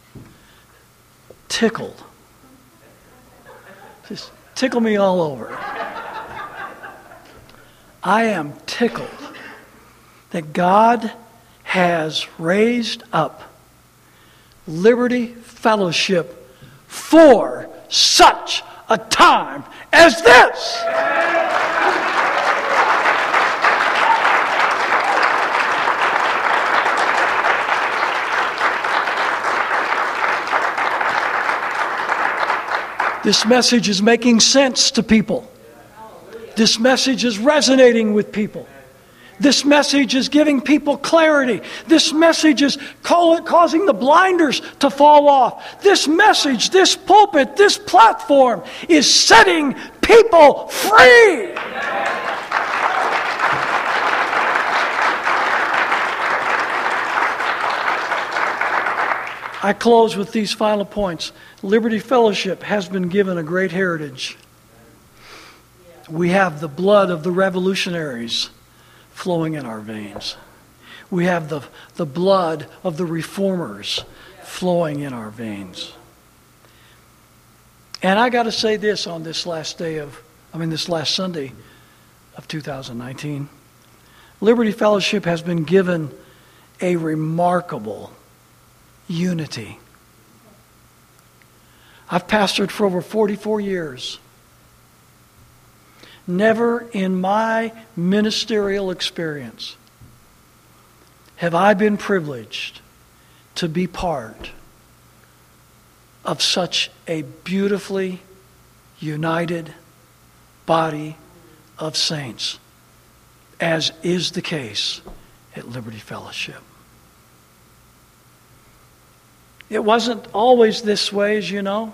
tickled. Just tickle me all over. I am tickled that God has raised up Liberty Fellowship for such a time as this. This message is making sense to people. This message is resonating with people. This message is giving people clarity. This message is causing the blinders to fall off. This message, this pulpit, this platform is setting people free. I close with these final points. Liberty Fellowship has been given a great heritage. We have the blood of the revolutionaries flowing in our veins. We have the blood of the reformers flowing in our veins. And I got to say this on this last Sunday of 2019. Liberty Fellowship has been given a remarkable unity. I've pastored for over 44 years. Never in my ministerial experience have I been privileged to be part of such a beautifully united body of saints as is the case at Liberty Fellowship. It wasn't always this way, as you know.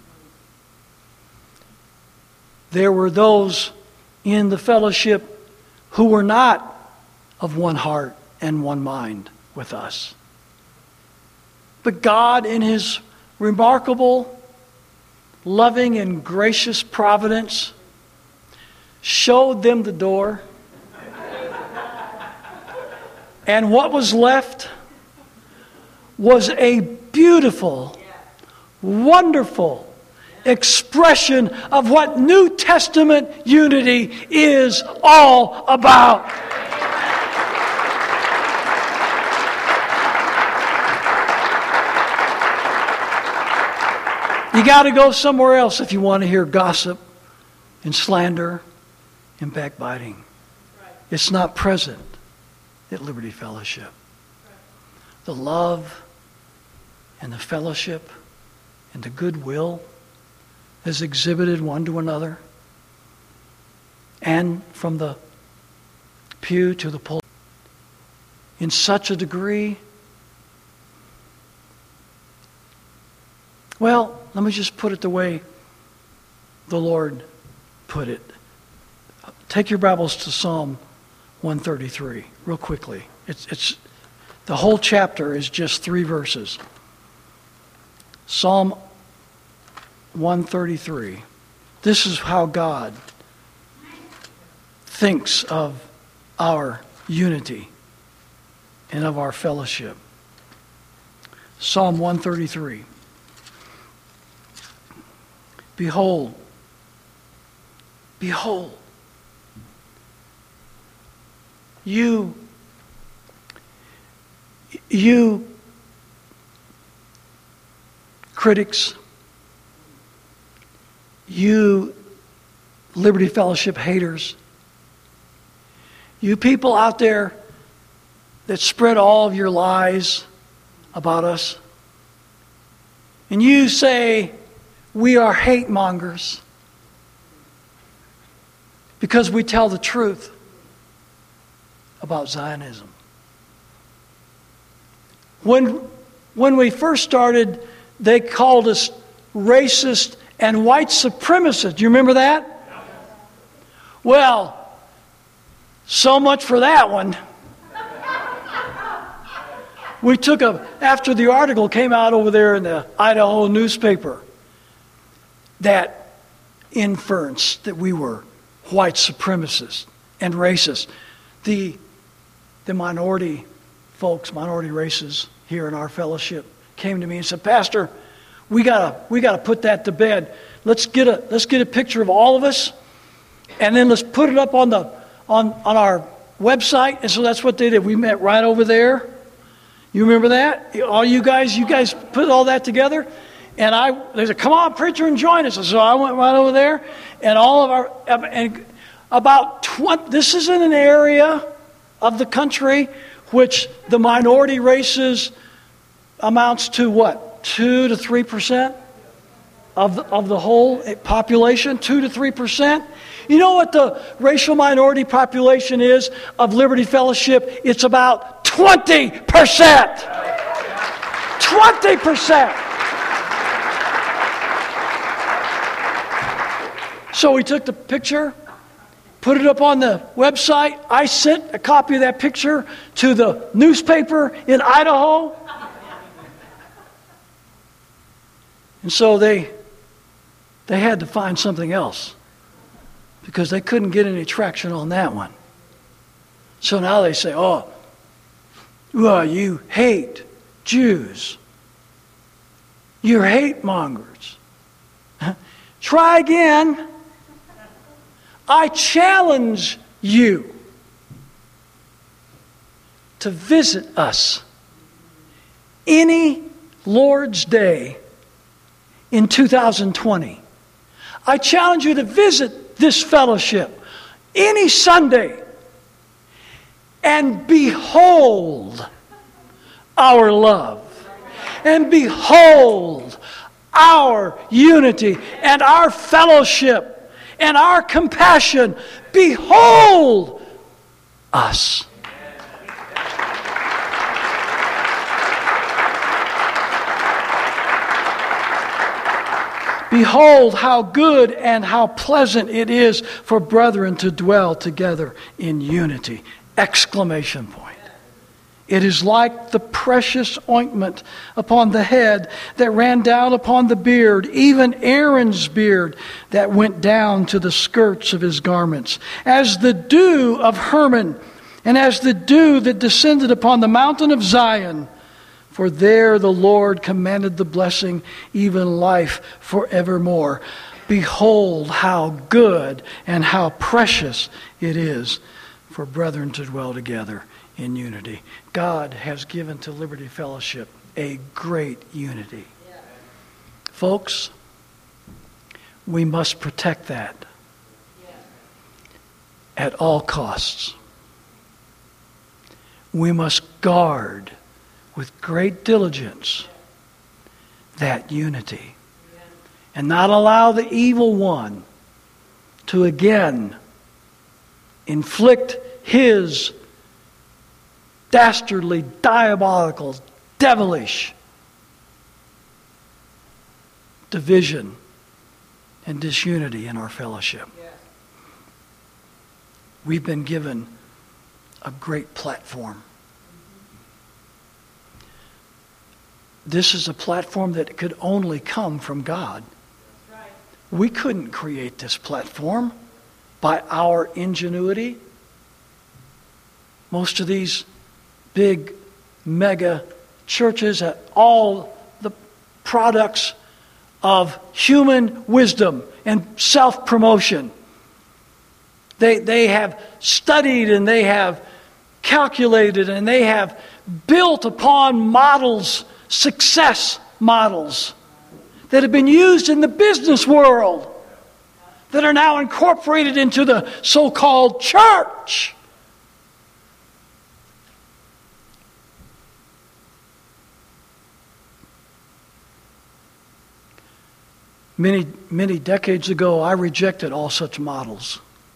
There were those in the fellowship who were not of one heart and one mind with us. But God, in His remarkable, loving, and gracious providence, showed them the door. And what was left was a beautiful, wonderful expression of what New Testament unity is all about. You got to go somewhere else if you want to hear gossip and slander and backbiting. It's not present at Liberty Fellowship. The love and the fellowship and the goodwill is exhibited one to another, and from the pew to the pulpit in such a degree. Well, let me just put it the way the Lord put it. Take your Bibles to Psalm 133 real quickly. It's the whole chapter is just 3 verses. Psalm 133. This is how God thinks of our unity and of our fellowship. Psalm 133. Behold, behold, you critics, you Liberty Fellowship haters, you people out there that spread all of your lies about us, and you say we are hate mongers because we tell the truth about Zionism. When we first started, they called us racist and white supremacist. Do you remember that? Well, so much for that one. We took after the article came out over there in the Idaho newspaper, that inference that we were white supremacists and racist. The minority folks, minority races here in our fellowship came to me and said, Pastor, we gotta put that to bed. Let's get a picture of all of us, and then let's put it up on our website. And so that's what they did. We met right over there. You remember that? All you guys put all that together. And they said, come on, preacher, and join us. And so I went right over there, and about 20, this is in an area of the country which the minority races amounts to what? 2 to 3% of the whole population? 2 to 3%? You know what the racial minority population is of Liberty Fellowship? It's about 20%. 20%. So we took the picture, put it up on the website. I sent a copy of that picture to the newspaper in Idaho. And so they had to find something else because they couldn't get any traction on that one. So now they say, oh, well, you hate Jews. You're hate mongers. Try again. I challenge you to visit us any Lord's Day in 2020. I challenge you to visit this fellowship any Sunday and behold our love, and behold our unity and our fellowship and our compassion. Behold us. Behold, how good and how pleasant it is for brethren to dwell together in unity. Exclamation point. It is like the precious ointment upon the head that ran down upon the beard, even Aaron's beard that went down to the skirts of his garments, as the dew of Hermon, and as the dew that descended upon the mountain of Zion. For there the Lord commanded the blessing, even life forevermore. Behold, how good and how precious it is for brethren to dwell together in unity. God has given to Liberty Fellowship a great unity. Folks, we must protect that at all costs. We must guard with great diligence that unity and not allow the evil one to again inflict his dastardly, diabolical, devilish division and disunity in our fellowship. We've been given a great platform. This is a platform that could only come from God. We couldn't create this platform by our ingenuity. Most of these big mega churches are all the products of human wisdom and self-promotion. They have studied and they have calculated and they have built upon models, success models that have been used in the business world that are now incorporated into the so-called church. Many decades ago, I rejected all such models.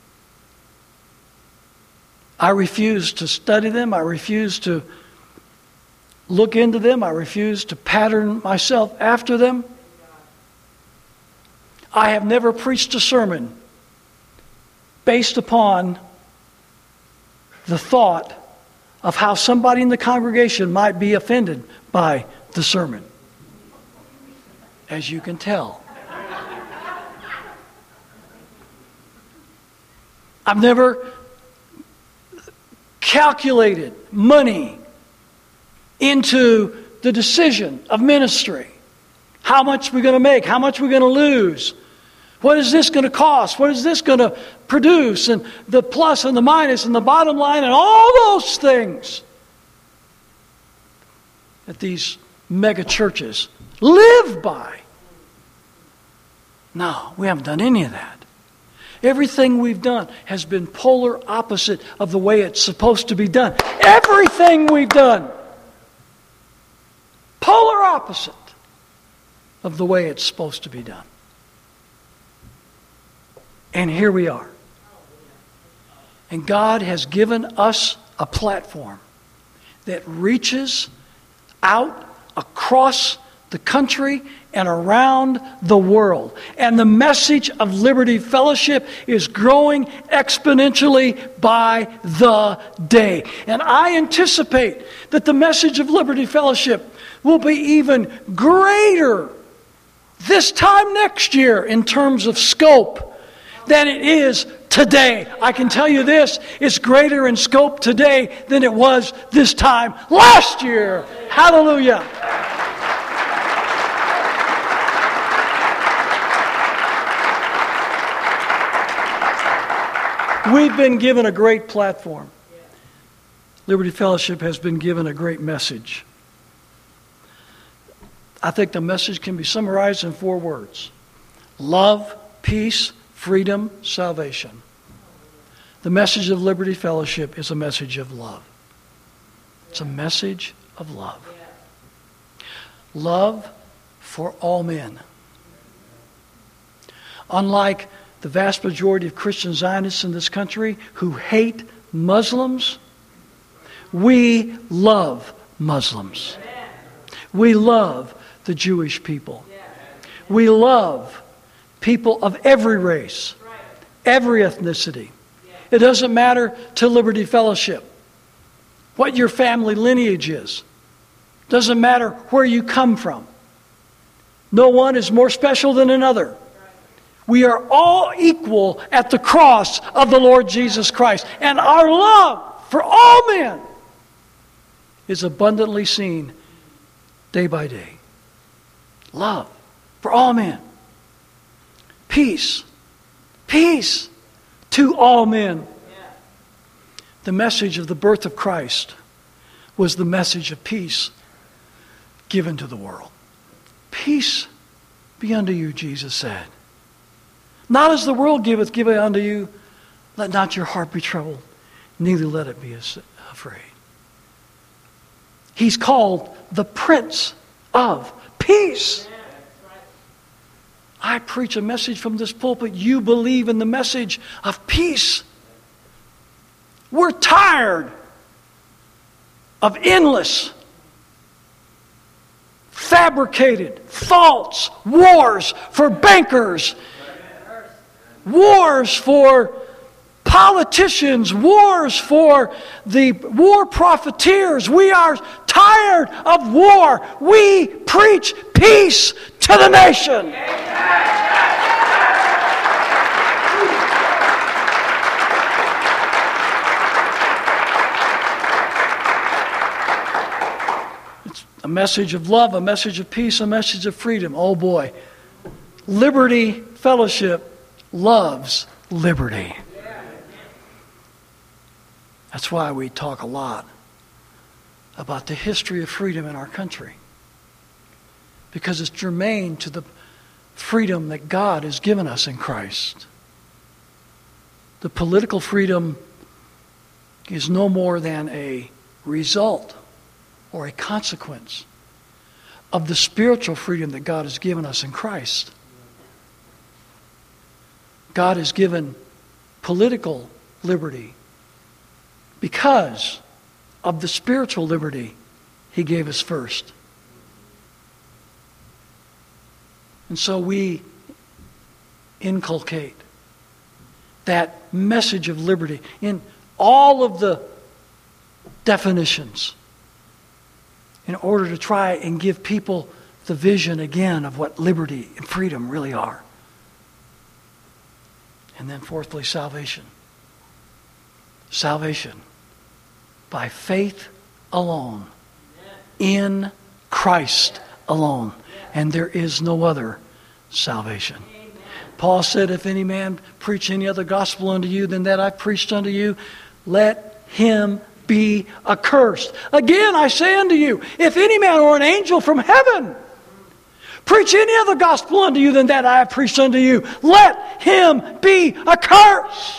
I refused to study them. I refused to look into them. I refused to pattern myself after them. I have never preached a sermon based upon the thought of how somebody in the congregation might be offended by the sermon. As you can tell. I've never calculated money into the decision of ministry. How much we're going to make, how much we're going to lose. What is this going to cost? What is this going to produce? And the plus and the minus and the bottom line and all those things that these mega churches live by. No, we haven't done any of that. Everything we've done has been polar opposite of the way it's supposed to be done. Everything we've done, polar opposite of the way it's supposed to be done. And here we are. And God has given us a platform that reaches out across the country and around the world. And the message of Liberty Fellowship is growing exponentially by the day. And I anticipate that the message of Liberty Fellowship will be even greater this time next year in terms of scope than it is today. I can tell you this, it's greater in scope today than it was this time last year. Hallelujah. We've been given a great platform. Liberty Fellowship has been given a great message. I think the message can be summarized in 4 words. Love, peace, freedom, salvation. The message of Liberty Fellowship is a message of love. It's a message of love. Love for all men. Unlike the vast majority of Christian Zionists in this country who hate Muslims, we love Muslims. We love the Jewish people. We love people of every race, every ethnicity. It doesn't matter to Liberty Fellowship what your family lineage is. Doesn't matter where you come from. No one is more special than another. We are all equal at the cross of the Lord Jesus Christ. And our love for all men is abundantly seen day by day. Love for all men. Peace. Peace to all men. The message of the birth of Christ was the message of peace given to the world. Peace be unto you, Jesus said. Not as the world giveth, give it unto you. Let not your heart be troubled, neither let it be afraid. He's called the Prince of Peace. I preach a message from this pulpit. You believe in the message of peace. We're tired of endless, fabricated, false wars for bankers, wars for politicians, wars for the war profiteers. We are tired of war. We preach peace to the nation. It's a message of love, a message of peace, a message of freedom. Oh boy. Liberty Fellowship loves liberty. That's why we talk a lot about the history of freedom in our country. Because it's germane to the freedom that God has given us in Christ. The political freedom is no more than a result or a consequence of the spiritual freedom that God has given us in Christ. God has given political liberty because of the spiritual liberty He gave us first. And so we inculcate that message of liberty in all of the definitions in order to try and give people the vision again of what liberty and freedom really are. And then fourthly, salvation. Salvation by faith alone, in Christ alone. And there is no other salvation. Paul said, if any man preach any other gospel unto you than that I preached unto you, let him be accursed. Again, I say unto you, if any man or an angel from heaven preach any other gospel unto you than that I have preached unto you, let him be accursed.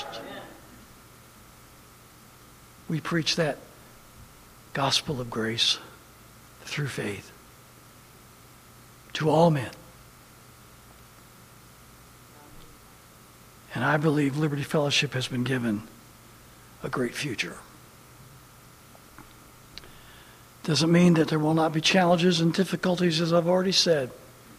We preach that gospel of grace through faith to all men. And I believe Liberty Fellowship has been given a great future. Doesn't mean that there will not be challenges and difficulties, as I've already said.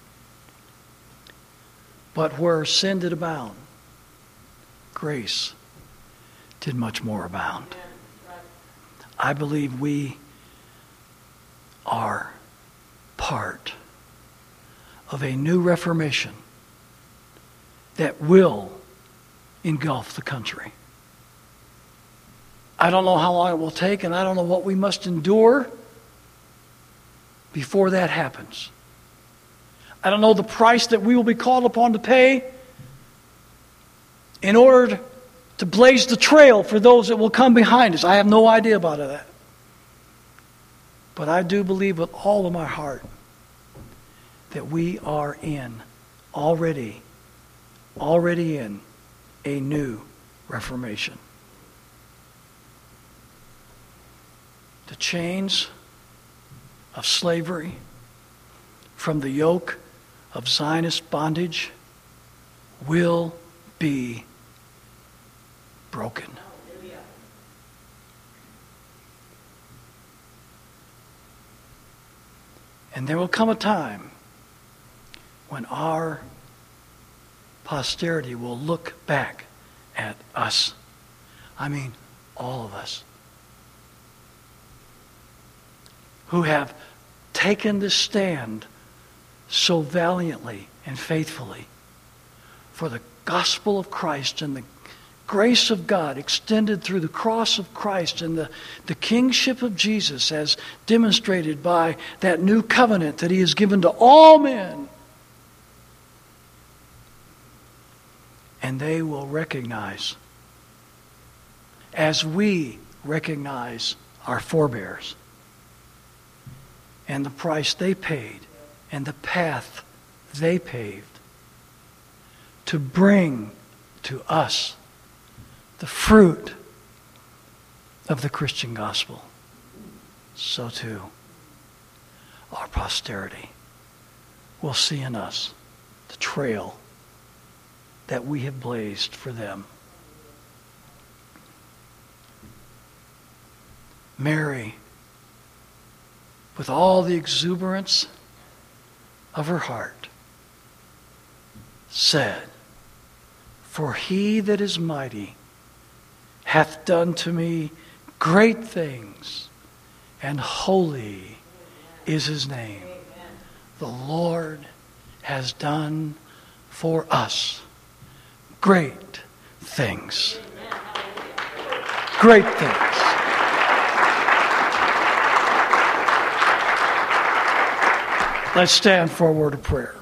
But where sin did abound, grace did much more abound. I believe we are part of a new reformation that will engulf the country. I don't know how long it will take, and I don't know what we must endure before that happens. I don't know the price that we will be called upon to pay in order to blaze the trail for those that will come behind us. I have no idea about that. But I do believe with all of my heart that we are already in a new reformation. The chains of slavery, from the yoke of Zionist bondage, will be broken. And there will come a time when our posterity will look back at us. I mean, all of us who have taken the stand so valiantly and faithfully for the gospel of Christ and the grace of God extended through the cross of Christ and the kingship of Jesus as demonstrated by that new covenant that he has given to all men. And they will recognize, as we recognize our forebears, and the price they paid and the path they paved to bring to us the fruit of the Christian gospel. So too, our posterity will see in us the trail that we have blazed for them. Mary, with all the exuberance of her heart, said, "For he that is mighty hath done to me great things, and holy is his name. The Lord has done for us great things." Great things. Let's stand for a word of prayer.